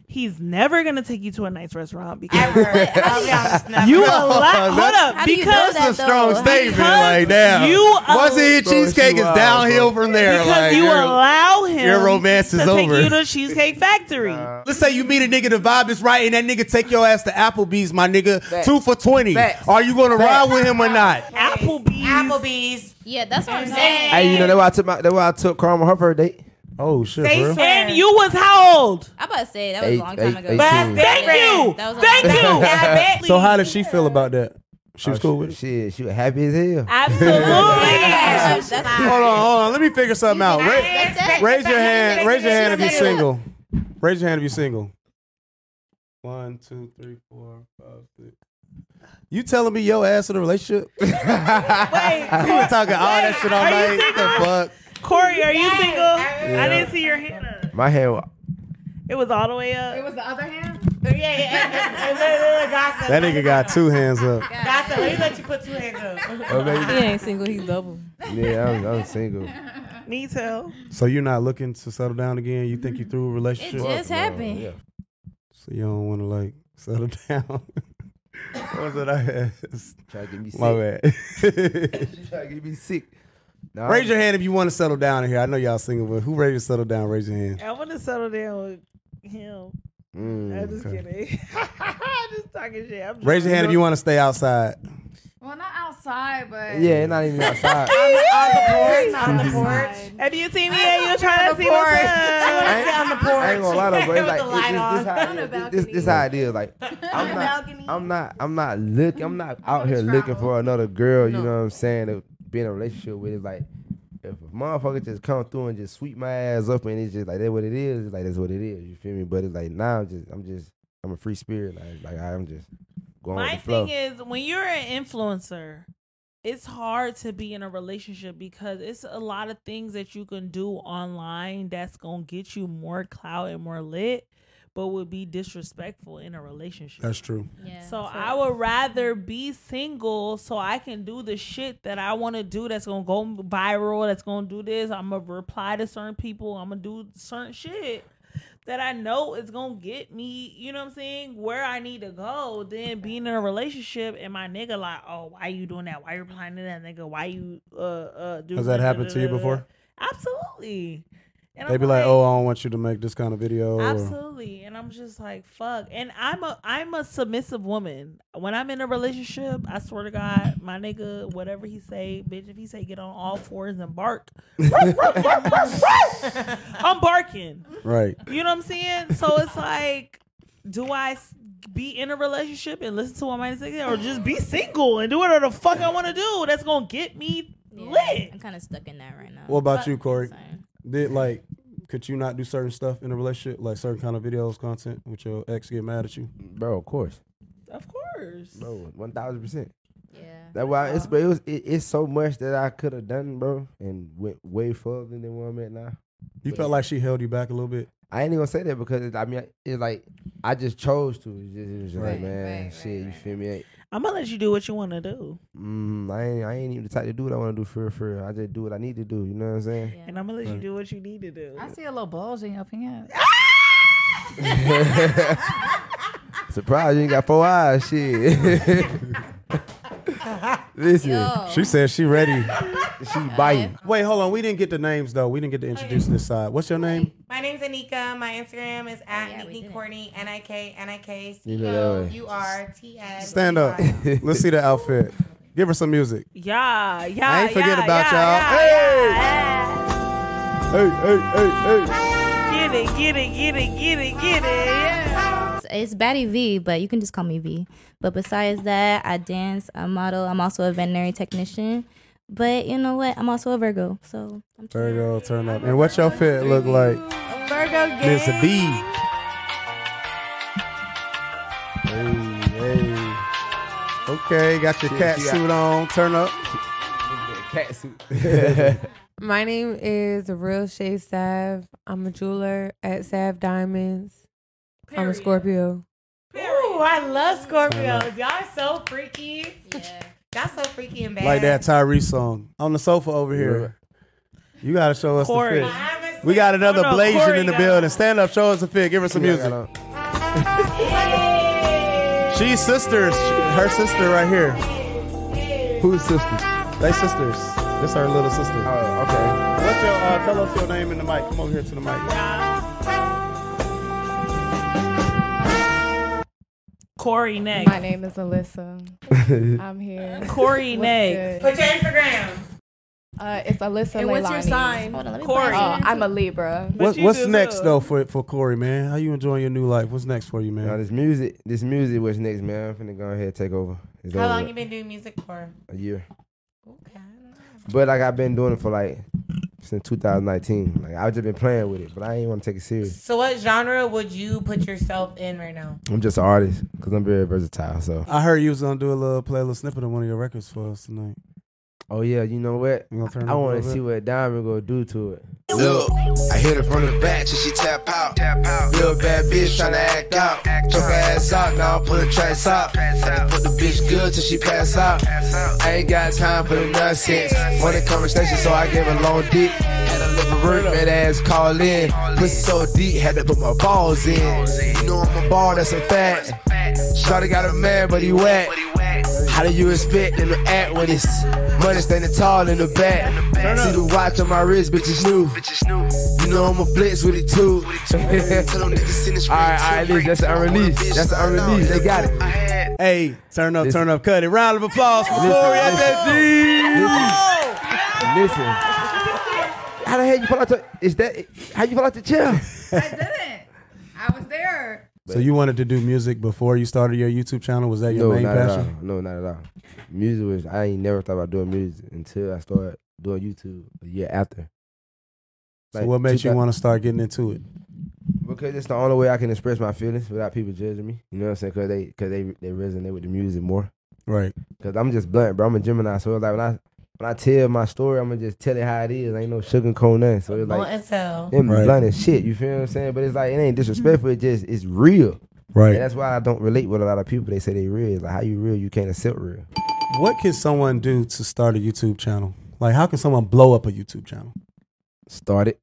B: He's never gonna take you to a nice restaurant because
E: Ever. I'll be honest, never.
B: you
A: No,
B: allow.
A: that's-
B: Hold up,
H: How do you know
B: because
H: that,
A: That's a strong
H: though?
A: statement.
B: Because
A: Like that.
B: you
A: Once it hit
C: Bro,
A: cheesecake,
C: she
A: it's
C: wild,
A: downhill
C: bro.
A: from there.
B: because
A: like,
B: you
A: your-
B: allow him
A: your romance is
B: to take
A: over.
B: you to Cheesecake Factory.
A: Let's say you meet a nigga, the vibe is right, and that nigga take your ass to Applebee's, my nigga,
C: Facts.
A: two for twenty.
C: Facts.
A: Are you gonna ride with him or not?
B: Applebee's.
E: Applebee's.
H: Yeah, that's what I'm saying.
C: Hey, you know that's why I took my that's why I took Karma her first date.
A: Oh shit,
E: Say
A: bro.
E: so.
B: And you was how old?
H: I'm about to say that was
C: Eight-
H: a long time
C: eight-
H: ago.
C: eighteen.
E: But that's
B: Thank
E: different.
B: you.
H: That was a
B: Thank
H: long
B: you.
H: time.
E: Yeah, I bet.
A: So how did she feel about that? She was
C: Oh,
A: cool with it.
C: Shit, she was happy as hell.
B: Absolutely.
H: That's- that's-
A: Hold on, hold on. Let me figure something out. Ra-
H: That's that.
A: raise your hand. Raise your hand if you're
H: Set it up.
A: single. Raise your hand if you're single. One, two, three, four, five, six. You telling me your ass in a relationship?
B: Wait,
A: You were talking all that shit all
B: Are you
A: night. What the fuck?
B: Corey, are you
E: Yes,
B: single?
E: I
B: I didn't see your hand up.
C: My hand.
B: It was all the way up.
D: It was the other hand.
E: Yeah, yeah, yeah. And then, uh, gossip.
A: That nigga got two hands up.
E: Gossip. Let me let you put two hands up.
C: Oh, baby.
F: He ain't single. He's double.
C: Yeah, I'm, I'm single.
B: Me too.
A: So you're not looking to settle down again? You think you through a
H: It
A: relationship?
H: just happened.
C: Yeah.
A: So you don't want to like settle down? What was it I asked?
C: Try to get me sick.
A: My bad.
C: Try to get me sick. Nah,
A: Raise your hand if you want to settle down in here. I know y'all single, but who ready to settle down? Raise your hand.
B: I want to settle down with him.
C: Mm,
B: I'm just
A: okay.
B: kidding. I'm just talking shit. I'm
A: Raise your hand if you want to stay outside.
D: Well, not outside, but
C: Yeah, it's not even outside.
E: On the porch. On the porch.
B: Have you seen me and you trying to see what's
E: porch.
B: up?
E: Sit on the porch.
C: I ain't gonna lie though, bro. It's
E: With
C: like
E: the light
C: this,
E: on.
C: this, this, how it is. This, this how it is. Like I'm not, I'm not, I'm not looking. I'm not out here looking for another girl. You know what I'm saying? To be in a relationship with. It's like if a motherfucker just come through and just sweep my ass up, and it's just like that's what it is. It's like that's what it is. You feel me? But it's like now I'm just, I'm just, I'm a free spirit. Like, like I'm just going
B: My
C: with the flow.
B: thing is, when you're an influencer, it's hard to be in a relationship because it's a lot of things that you can do online that's gonna get you more clout and more lit, but would be disrespectful in a relationship.
A: That's true.
H: Yeah.
B: So I would rather be single so I can do the shit that I want to do that's going to go viral, that's going to do this. I'm going to reply to certain people. I'm going to do certain shit that I know is going to get me, you know what I'm saying, where I need to go. Then being in a relationship and my nigga like, oh, why you doing that? Why you replying to that nigga? Why you uh uh doing
A: Has that happened to you before?
B: Absolutely. And
A: They
B: I'm
A: be like, "Oh, I don't want you to make this kind of video." Or,
B: absolutely. And I'm just like, fuck. And I'm a I'm a submissive woman. When I'm in a relationship, I swear to God, my nigga, whatever he say, bitch, if he say get on all fours and bark, I'm barking.
A: right.
B: You know what I'm saying? So it's like, do I s- be in a relationship and listen to what my say, or just be single and do whatever the fuck I want to do? That's gonna get me
H: Yeah,
B: lit.
H: I'm kind of stuck in that right now.
A: What about you, Corey?
H: Sorry.
A: Did like, could you not do certain stuff in a relationship, like certain kind of videos, content, with your ex get mad at you?
C: Bro, of course.
B: Of course.
C: Bro, one thousand percent.
H: Yeah.
C: That's why it's but it was it, it's so much that I could have done, bro, and went way further than where I'm at now.
A: You felt like she held you back a little bit.
C: I ain't even gonna say that because it, I mean it's like I just chose to. It's just, it was just
D: Right,
C: like man,
D: right,
C: shit,
D: right,
C: you
D: right.
C: feel me?
B: I'm gonna let you do what you want to do.
C: Mm, I ain't I ain't even the type to do what I want to do for real, for real. I just do what I need to do. You know what I'm saying?
H: Yeah.
B: And I'm gonna let you
C: Right.
B: do what you need to do.
D: I see a little bulge in your pants.
C: Surprised you ain't got four eyes, shit. Listen,
H: Yo.
A: She said she ready.
C: she biting.
A: Wait, hold on. We didn't get the names though. We didn't get to introduce this side. What's your name?
E: My name's Anika. My Instagram is at
H: Yeah, we
E: Nikki
H: did it.
E: Courtney, N I K, N I K, C
C: You know
E: O
C: that way.
E: U R T S.
A: Stand up. Let's see the outfit. Give her some music.
B: Yeah, yeah.
A: I ain't forget
B: yeah,
A: about
B: yeah,
A: y'all.
B: yeah,
A: Hey! Hey, hey, hey, hey.
B: yeah. Get it, get it, get it, get it, get it. Yeah.
H: It's, it's Batty V, but you can just call me V. But besides that, I dance, I model. I'm also a veterinary technician. But you know what? I'm also a Virgo, so I'm
A: Virgo, turn up. And what's your fit look like?
B: Virgo
A: Miss
B: gang.
A: B. Hey, hey. Okay, got your
C: Shit,
A: cat
C: she got-
A: suit on. Turn up.
C: Cat suit.
J: My name is Real Shay Sav. I'm a jeweler at Sav Diamonds. I'm a
B: Period.
J: Scorpio.
E: Ooh, I love Scorpios. Y'all are so freaky.
H: Yeah.
E: Y'all so freaky and bad.
A: Like that Tyrese song. On the sofa over here. You got to show us
B: Corey.
A: the fit. We got another
B: Oh, no,
A: Blasian
B: Corey
A: in the
B: got
A: building.
B: it.
A: Stand up, show us the fit. Give her some
C: Yeah, I
A: music.
C: got on.
A: She's sisters. Her sister right here.
C: Who's sisters?
A: They sisters. This her little sister.
C: Oh, okay.
A: What's your, uh, tell us your name in the mic. Come over here to the mic.
B: Corey next.
G: My name is Alyssa. I'm here.
B: Corey
G: What's
B: next.
G: good?
E: Put your Instagram.
G: Uh, it's Alyssa
I: And what's your
G: Leilani.
I: sign?
H: Hold on, let me
B: Corey.
H: pass
G: Oh,
H: it.
G: I'm a Libra.
A: What,
B: you
A: what's
B: do
A: next
B: too.
A: though for for Corey, man? How you enjoying your new life? What's next for you, man?
C: Now this music, this music, what's next, man? I'm finna go ahead and take over. It's
E: How
C: over
E: long
C: with.
E: you been doing music for?
C: A year.
E: Okay.
C: But like I've been doing it for like since two thousand nineteen. Like I've just been playing with it, but I ain't want to take it serious.
E: So what genre would you put yourself in right now?
C: I'm just an artist because I'm very versatile. So.
A: I heard you was gonna do a little play a little snippet of one of your records for us tonight.
C: Oh yeah, you know what?
A: You gonna turn
C: I
A: up a
C: want to
A: little
C: see
A: bit?
C: what Diamond gonna do to it.
K: Look, I hit her from the back till she tap out. Tap out. Little bad bitch tryna act out. Took her ass out, now I put her tracks out. I put the bitch good till she pass out. I ain't got time for the nonsense. Wanted conversation, so I gave her long dick. Had a little work, made ass call in. Pussy so deep, had to put my balls in. You know I'm a ball, that's a fact. Shawty got a man, but he whack. How do you expect them to act when it's money standing tall in the back? See the watch on my wrist, bitch, it's new. You know I'm a blitz with it too. Alright, alright, listen, that's the unreleased. That's the unreleased. They got it.
A: Hey, turn up,
C: Listen.
A: turn up, cut it. Round of applause for
C: Listen,
A: Corey
C: listen.
A: F F G.
C: Listen. How the hell you pull out the? Is that how you pull out the chair?
D: I didn't. I was there.
A: So you wanted to do music before you started your YouTube channel? Was that your
C: No,
A: main
C: not at
A: passion?
C: all. No, not at all. Music was. I ain't never thought about doing music until I started doing YouTube a year after.
A: So what made you want to start getting into it?
C: Because it's the only way I can express my feelings without people judging me. You know what I'm saying? Because they, cause they, they resonate with the music more.
A: Right.
C: Because I'm just blunt, bro. I'm a Gemini, so it's like when I when I tell my story, I'm gonna just tell it how it is. Ain't no sugarcoat nothing. So it's like
E: Blunt as hell.
C: them
A: Right.
C: blunt as shit. You feel what I'm saying? But it's like it ain't disrespectful. It just it's real.
A: Right.
C: And that's why I don't relate with a lot of people. They say they real. It's like how you real, you can't accept real.
A: What can someone do to start a YouTube channel? Like, how can someone blow up a YouTube channel?
C: Start it.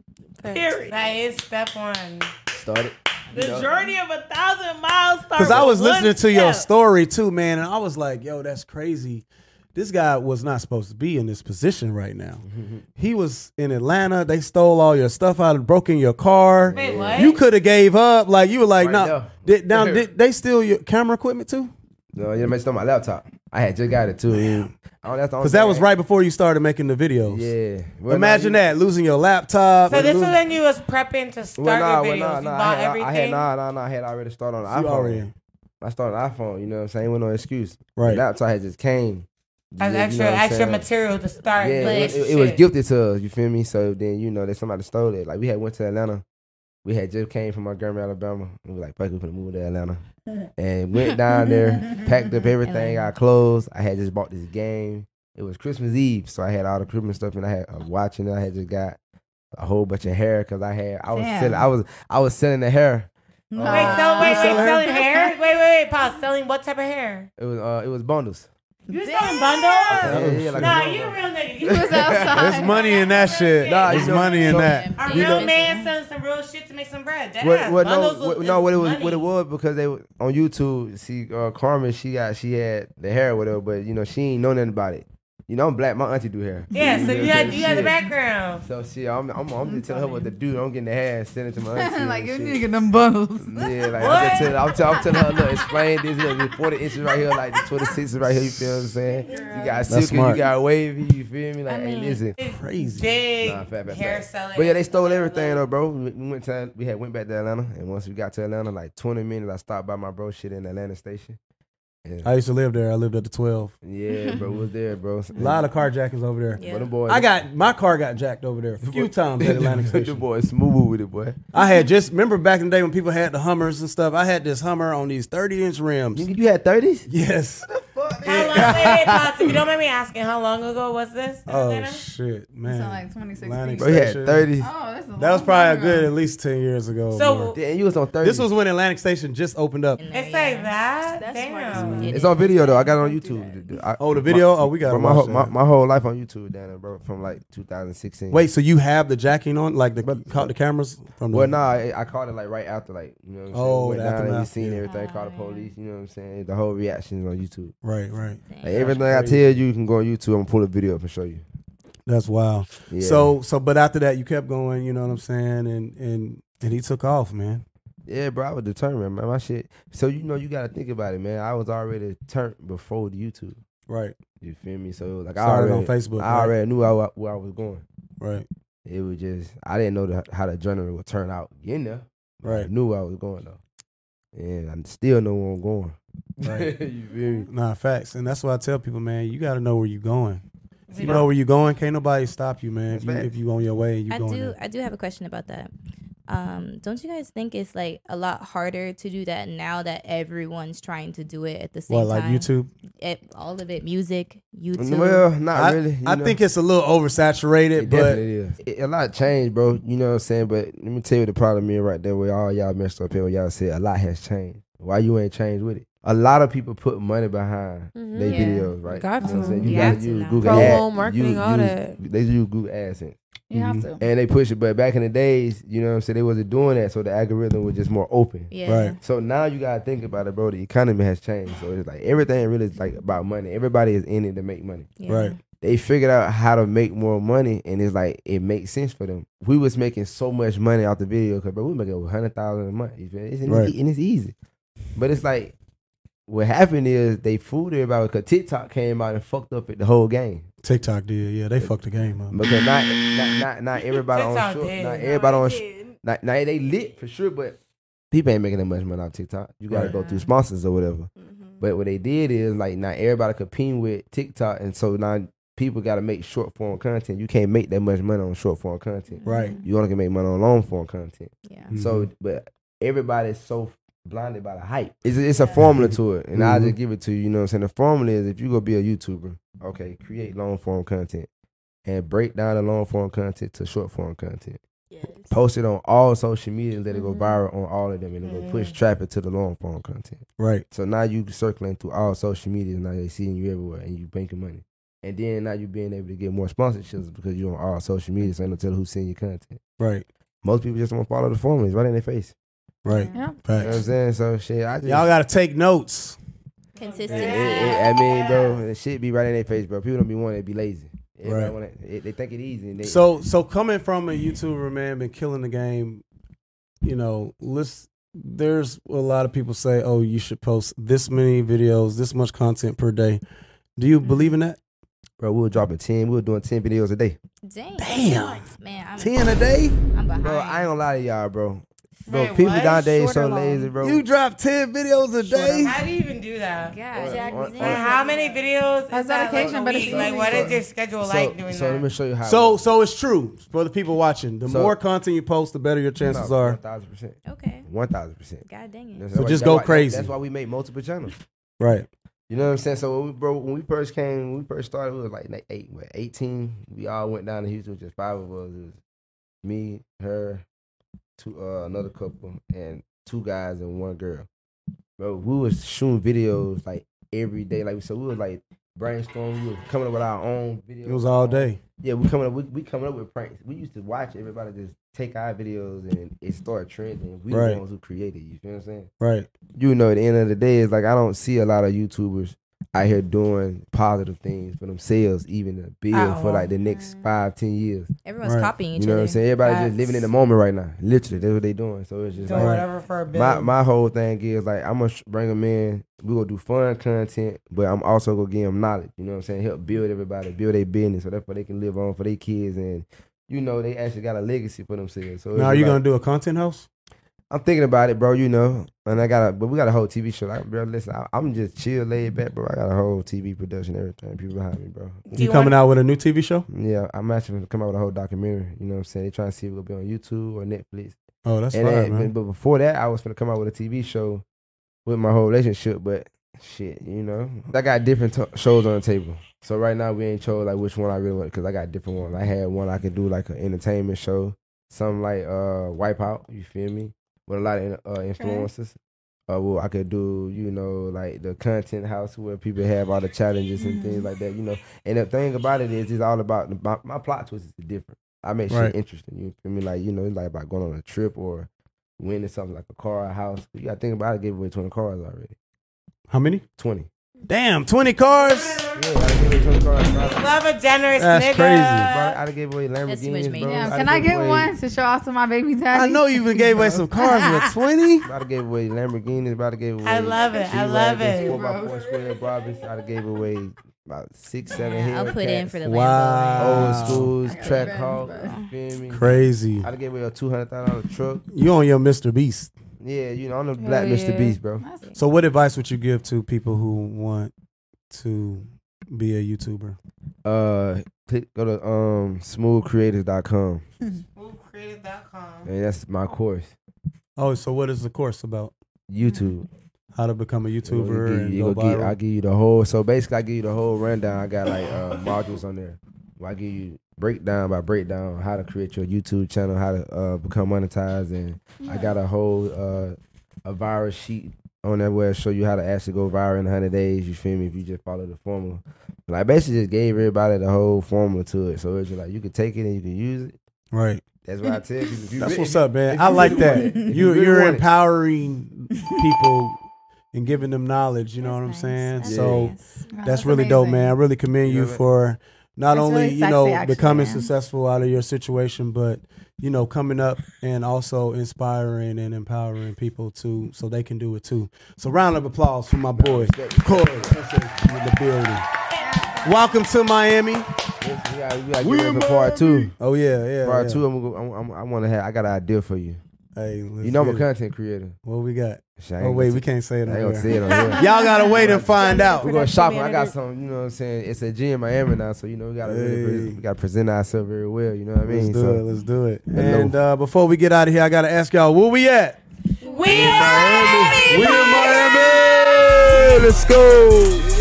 B: Period.
E: That is step one.
C: Start it.
B: The
C: You know?
B: journey of a thousand miles starts.
A: Because I was
B: with
A: listening
B: one
A: to your
B: step.
A: story too, man, and I was like, yo, that's crazy. This guy was not supposed to be in this position right now. He was in Atlanta. They stole all your stuff out and broke in your car.
E: Wait, what?
A: You could have gave up. Like, you were like,
C: Right
A: no.
C: there.
A: Did, now, did they steal your camera equipment too?
C: No, you messed up my laptop. I had just got it too. And I don't- that's the only
A: Because that
C: thing
A: was
C: I-
A: right before you started making the videos.
C: Yeah. Well,
A: Imagine
C: nah, you-
A: that, losing your laptop.
E: So
A: and
E: this was
A: losing-
E: when you was prepping to start
C: Well, nah,
E: your
C: well,
E: videos.
C: nah,
E: you
C: nah.
E: bought
C: I had,
E: everything.
C: I had, nah, nah, nah. I had already started on the
A: So you
C: iPhone.
A: already-
C: I started on the iPhone. You know what I'm saying? With no excuse.
A: Right.
C: The laptop had just came.
E: As
C: You know
E: extra
C: what I'm
E: extra
C: saying?
E: material to start.
C: Yeah,
E: doing
C: it,
E: extra
C: it, it was
E: shit.
C: gifted to us. You feel me? So then you know that somebody stole it. Like we had went to Atlanta. We had just came from Montgomery, Alabama. We were like, "Fuck, we finna move to Atlanta," and went down there, packed up everything, got clothes. I had just bought this game. It was Christmas Eve, so I had all the Christmas stuff, and I had a watch, and I had just got a whole bunch of hair because I had I was
D: Damn.
C: selling I was I was selling the hair.
E: Wait, sell, wait, wait,
C: selling hair?
E: selling hair? Wait, wait, wait, pause. Selling what type of hair?
C: It was uh it was bundles.
E: You selling bundles?
C: Yeah, yeah, like
E: Nah,
C: a
E: you a
C: bundle.
E: real nigga.
D: He was outside.
A: There's money in that shit.
C: Nah,
A: There's
C: you know-
A: money in
C: so-
A: that.
E: A
C: You
E: real
C: know-
E: man selling some real shit to make some bread. That
C: What,
E: ass.
C: what, no,
E: Bundles
C: what,
E: is-
C: no, what it was,
E: money.
C: what it was because they were on YouTube. See, uh, Carmen, she got, she had the hair or whatever, but you know, she ain't know nothing about it. You know, I'm black. My auntie do hair.
E: Yeah, so
C: know
E: you
C: what
E: had
C: I'm
E: you had the
C: saying?
E: background.
C: So shit, I'm, I'm, I'm just telling her what to do. I'm getting the hair, and send it to my auntie.
D: like,
C: and
D: you
C: shit.
D: nigga them bundles.
C: Yeah, like
E: What?
C: I'm, just telling, I'm, tell, I'm telling her, look, explain this. Look, this forty inches right here, like the twenty-sixes right here. You feel what I'm saying? You got silky, you
A: smart.
C: got wavy. You feel me? Like,
E: I
C: hey,
E: mean,
C: listen.
E: it's
A: Crazy.
E: Big
C: Nah, fat, fat,
E: hair
C: fat.
E: selling.
C: But yeah, they stole everything though, bro. We we went to we had went back to Atlanta, and once we got to Atlanta, like twenty minutes, I stopped by my bro shit in Atlanta station. And
A: I used to live there. I lived at the twelve.
C: yeah, bro, was there, bro.
A: A lot of carjackings over there.
H: Yeah.
C: But them boys,
A: I got my car got jacked over there a few times at Atlantic
C: the
A: Station.
C: boy smooth with it, boy.
A: I had just remember back in the day when people had the Hummers and stuff. I had this Hummer on these thirty inch rims.
C: You, you had thirties?
A: Yes,
E: How long? Wait, wait, pause. If you don't mind me asking, how long ago was this?
A: Oh shit, man!
D: So like twenty sixteen.
A: Atlantic
C: Bro, he had
A: Station.
C: thirty.
D: Oh, that's a
A: That was
D: long
A: probably a
D: time
A: good
D: ago.
A: at least ten years ago.
E: So-
A: more.
C: Damn, you was on thirty.
A: This was when Atlantic Station just opened up.
E: It's like that.
G: That's
E: Damn.
C: It's on video though. I got it on YouTube. I,
A: Oh, the video?
C: My,
A: Oh, we gotta
C: bro, my,
A: watch
C: whole, my,
A: that.
C: my whole life on YouTube, down there, bro, from like two thousand sixteen.
A: Wait, so you have the jacking on, like the caught the cameras from the?
C: Well, nah, I, I caught it like right after, like, you know what I'm saying?
A: Oh,
C: Went
A: the
C: down and we
A: aftermath,
C: seen
A: yeah.
C: everything, called the police, you know what I'm saying? The whole reaction is on YouTube.
A: Right, right.
C: Like, everything I tell you, you can go on YouTube. I'm gonna pull a video up and show you.
A: That's wild.
C: Yeah.
A: So, so, but after that, you kept going. You know what I'm saying? And and and he took off, man.
C: Yeah, bro, I was determined, man. My shit. So you know, you gotta think about it, man. I was already turned before the YouTube.
A: Right.
C: You feel me? So like, I
A: Started
C: already,
A: on Facebook,
C: I
A: right?
C: already knew I, where I was going.
A: Right.
C: It was just I didn't know the, how the journey would turn out. Getting there,
A: Right.
C: I knew where I was going though, and I still know where I'm going.
A: Right.
C: You feel me?
A: Nah, facts. And that's why I tell people, man, you got to know where you're going. If you
E: Yeah.
A: know where you're going, can't nobody stop you, man. If you,
C: That's
A: if you on your way, you
H: I
A: going
H: do.
A: there.
H: I do have a question about that. Um, don't you guys think it's like a lot harder to do that now that everyone's trying to do it at the same
A: What, like
H: time?
A: YouTube?
H: It, all of it, music, YouTube.
C: Well, not
A: I,
C: really. you
A: I
C: know?
A: think it's a little oversaturated,
C: It
A: but
C: definitely is. It, a lot changed, bro. You know what I'm saying? But let me tell you the problem is right there where all y'all messed up here where y'all said a lot has changed. Why you ain't changed with it? A lot of people put money behind
J: Mhm.
C: their
H: Yeah.
C: videos, right?
J: Got
C: You know what I'm
J: to.
C: saying? You
H: You
C: gotta
H: have to
C: use
H: now.
C: Google
J: Promo,
C: Ad-
J: marketing,
C: use-
J: all
C: use-
J: that.
C: They use Google AdSense.
D: You have
A: Mhm.
D: to.
C: And they push it, but back in the days, you know what I'm saying, they wasn't doing that, so the algorithm was just more open.
H: Yeah.
A: Right.
C: So now you gotta think about it, bro. The economy has changed, so it's like everything really is like about money. Everybody is in it to make money.
H: Yeah.
A: right.
C: They figured out how to make more money, and it's like it makes sense for them. We was making so much money off the video, cause bro, we making over hundred thousand a month. You feel me? It's, and,
A: Right.
C: it's, and it's easy, but it's like what happened is they fooled everybody because TikTok came out and fucked up the whole game.
A: TikTok did. Yeah, they fucked the game up.
C: Because not not not, not everybody on
E: TikTok
C: short,
E: did.
C: not
E: No,
C: everybody
E: it
C: on.
E: did.
C: Sh- not, now they lit for sure, but people ain't making that much money off TikTok. You gotta
A: Right.
C: go through sponsors or whatever. But what they did is like now everybody competing with TikTok, and so now people got to make short form content. You can't make that much money on short form content.
A: Right.
C: You only can make money on long form content.
H: Yeah.
C: So, but everybody's so blinded by the hype. It's, it's a formula to it, and I'll
A: Mhm.
C: just give it to you. You know what I'm saying? The formula is if you go be a YouTuber, okay, create long form content and break down the long form content to short form content.
H: Yes.
C: Post it on all social media, let it go
H: Mhm.
C: viral on all of them, and it go push traffic to the long form content.
A: Right.
C: So now you circling through all social media, now they seeing you everywhere, and you banking money. And then now you being able to get more sponsorships because you're on all social media, so ain't no telling who's seeing your content.
A: Right.
C: Most people just want to follow the formula. It's right in their face.
A: Right.
D: Yeah.
C: You know what I'm
A: Facts.
C: saying? So shit, I just
A: Y'all got to take notes.
H: Consistency.
C: It- it- it- I mean, bro, the shit be right in their face, bro. People don't be wanting to be lazy. Everybody
A: Right.
C: wanna, it, they think it easy. And they,
A: So, so coming from a YouTuber, man, been killing the game. You know, let's. There's a lot of people say, "Oh, you should post this many videos, this much content per day." Do you believe in that?
C: bro, we were dropping ten. We were doing ten videos a day.
H: Dang.
A: Damn.
H: Man, I'm,
A: Ten a day?
H: I'm behind.
C: Bro, I ain't gonna lie to y'all, bro. Bro,
E: Wait,
C: people
E: what?
C: nowadays
E: Short or
C: so
E: long?
C: lazy, bro.
A: You drop ten videos a day?
E: How do you even do that?
H: God,
C: Jack,
H: dang.
C: on-
E: And how many videos
D: That's
E: is that like
D: dedication,
E: a
D: but it's
E: week? Like, what
C: easy.
E: is your schedule
C: so,
E: like doing
C: so
E: that?
C: let me show you how.
A: So, so it's true for the people watching. The
C: So-
A: more content you post, the better your chances
C: One
A: are.
C: thousand percent.
H: Okay.
C: One thousand percent.
H: God dang it.
C: That's
A: So
C: why-
A: just
C: that's
A: go
C: why-
A: crazy.
C: That's why we make multiple channels.
A: Right.
C: You know what I'm saying? So, when we, bro, when we first came, when we first started, we was like like eight, what, eighteen. We all went down to Houston, just five of us. It was me, her, two, uh, another couple, and two guys and one girl. Bro, we was shooting videos like every day. Like so, we was like brainstorming. We was coming up with our own videos.
A: It was all day.
C: Yeah, we coming up. We, we coming up with pranks. We used to watch everybody just take our videos and it started trending. We
A: Right.
C: the ones who created. You feel what I'm saying?
A: Right.
C: You know, at the end of the day, it's like I don't see a lot of YouTubers out here doing positive things for themselves, even to build for like the next five, ten years.
H: Everyone's
A: Right.
H: copying each
C: You know
H: other.
C: what I'm saying? Everybody
E: Facts.
C: just living in the moment right now. Literally, that's what they doing. So it's just
E: Doing
C: like
E: whatever for a bill.
C: my my whole thing is like I'm gonna sh- bring them in. We gonna do fun content, but I'm also gonna give them knowledge. You know what I'm saying? Help build everybody, build their business, so therefore they can live on for their kids, and you know they actually got a legacy for themselves. So it's
A: Now, are
C: just
A: you
C: like-
A: gonna do a content house?
C: I'm thinking about it, bro. You know, and I got a, but we got a whole T V show. Like, bro, listen, I, I'm just chill, laid back, bro. I got a whole T V production, everything. People behind me, bro.
E: Do
A: You
E: you
A: coming
E: want-
A: out with a new T V show?
C: Yeah, I'm actually gonna come out with a whole documentary. You know what I'm saying? They trying to see if it'll be on YouTube or Netflix.
A: Oh, that's
C: and
A: fine,
C: then,
A: man.
C: but before that, I was gonna come out with a T V show with my whole relationship, but Shit, you know, I got different t- shows on the table. So right now we ain't chose like which one I really want because I got different ones. I had one I could do like an entertainment show, something like uh Wipeout. You feel me? With a lot of uh, influencers. Uh, well, I could do, you know, like the content house where people have all the challenges and things like that, you know. And the thing about it is, it's all about the, my, my plot twist is different. I make shit
A: Right.
C: interesting. You feel me? Like, you know, it's like about going on a trip or winning something like a car or a house. You got to think about it. I gave away twenty cars already.
A: How many?
C: twenty.
A: Damn, twenty cars.
C: Yeah, I done gave away twenty cars. Bro.
E: Love a generous
A: That's
E: nigga.
A: crazy.
C: Bro, I done gave away
H: That's too much
C: Lamborghinis,
H: money.
C: bro.
D: Yeah,
C: done
D: can I
C: gave
D: get
C: away-
D: one to show off to my baby daddy?
A: I know you even gave away some cars with twenty.
C: About to give away Lamborghinis. About to give away.
E: I love it. I love it.
C: Four by four square Barbies. I done gave away about six, seven.
H: Yeah, I'll
C: Hellcats.
H: put in for the
A: Wow.
C: Old schools,
D: I got
C: track
D: Benz,
C: hall.
D: bro.
C: You feel me?
A: Crazy.
C: I done gave away a two hundred thousand dollar truck.
A: You on your Mister Beast.
C: Yeah, you know, I'm the black
J: Hell
C: Mister
J: yeah.
C: Beast, bro.
A: So what advice would you give to people who want to be a YouTuber?
C: Uh, click, go to um smooth creators dot com,
E: smooth creators dot com.
C: and that's my course.
A: Oh, so what is the course about?
C: YouTube.
A: How to become a
C: You
A: YouTuber
C: know,
A: and
C: you
A: go
C: go get-
A: viral?
C: I give you the whole. So basically, I give you the whole rundown. I got like uh, modules on there. Where I give you breakdown by breakdown how to create your YouTube channel, how to uh, become monetized, and I got a whole uh, a viral sheet on there where I show you how to actually go viral in one hundred days. You feel me? If you just follow the formula. Like basically, just gave everybody the whole formula to it. So it's just like you can take it and you can use it.
A: Right.
C: That's what I tell people. If you
A: That's
C: re-
A: what's
C: if
A: up,
C: you-
A: man.
C: if
A: I
C: you
A: like
C: really
A: that.
C: want it, if
A: You
C: really
A: you're
C: want it.
A: empowering people and giving them knowledge. You know what I'm
D: nice.
A: saying?
D: That's
A: so
D: nice. Wow,
A: that's,
D: that's
A: really dope,
D: amazing.
A: man. I really commend you
C: Yeah, man.
A: for not
D: That's
A: only
D: really
A: you
D: sexy,
A: know
D: actually,
A: becoming
D: man.
A: successful out of your situation, but you know coming up and also inspiring and empowering people to so they can do it too. So round of applause for my boy Corey in the building. Welcome to Miami.
C: Yes, we got, we got to get ready for part two.
A: Oh yeah, yeah.
C: Part
A: yeah.
C: two, I'm gonna go, I'm, I'm, I want to have. I got an idea for you.
A: Hey, let's
C: You know I'm a
A: get it.
C: content creator.
A: What we got?
C: Shit, I
A: Oh
C: ain't
A: wait,
C: gonna
A: we
C: t-
A: can't say it
C: I
A: on
C: ain't gonna
A: here.
C: say it on here.
A: Y'all gotta wait and find out.
C: We're going shopping. I got
J: manager.
C: some, you know what I'm saying? It's a G in Miami now, so you know we gotta really
A: Hey.
C: pre- we gotta present ourselves very well. You know what I mean?
A: Let's do
C: so,
A: it. Let's do it.
C: Hello.
A: And uh, before we get out of here, I gotta ask y'all, where we at?
E: We are
A: We in Miami. Let's go.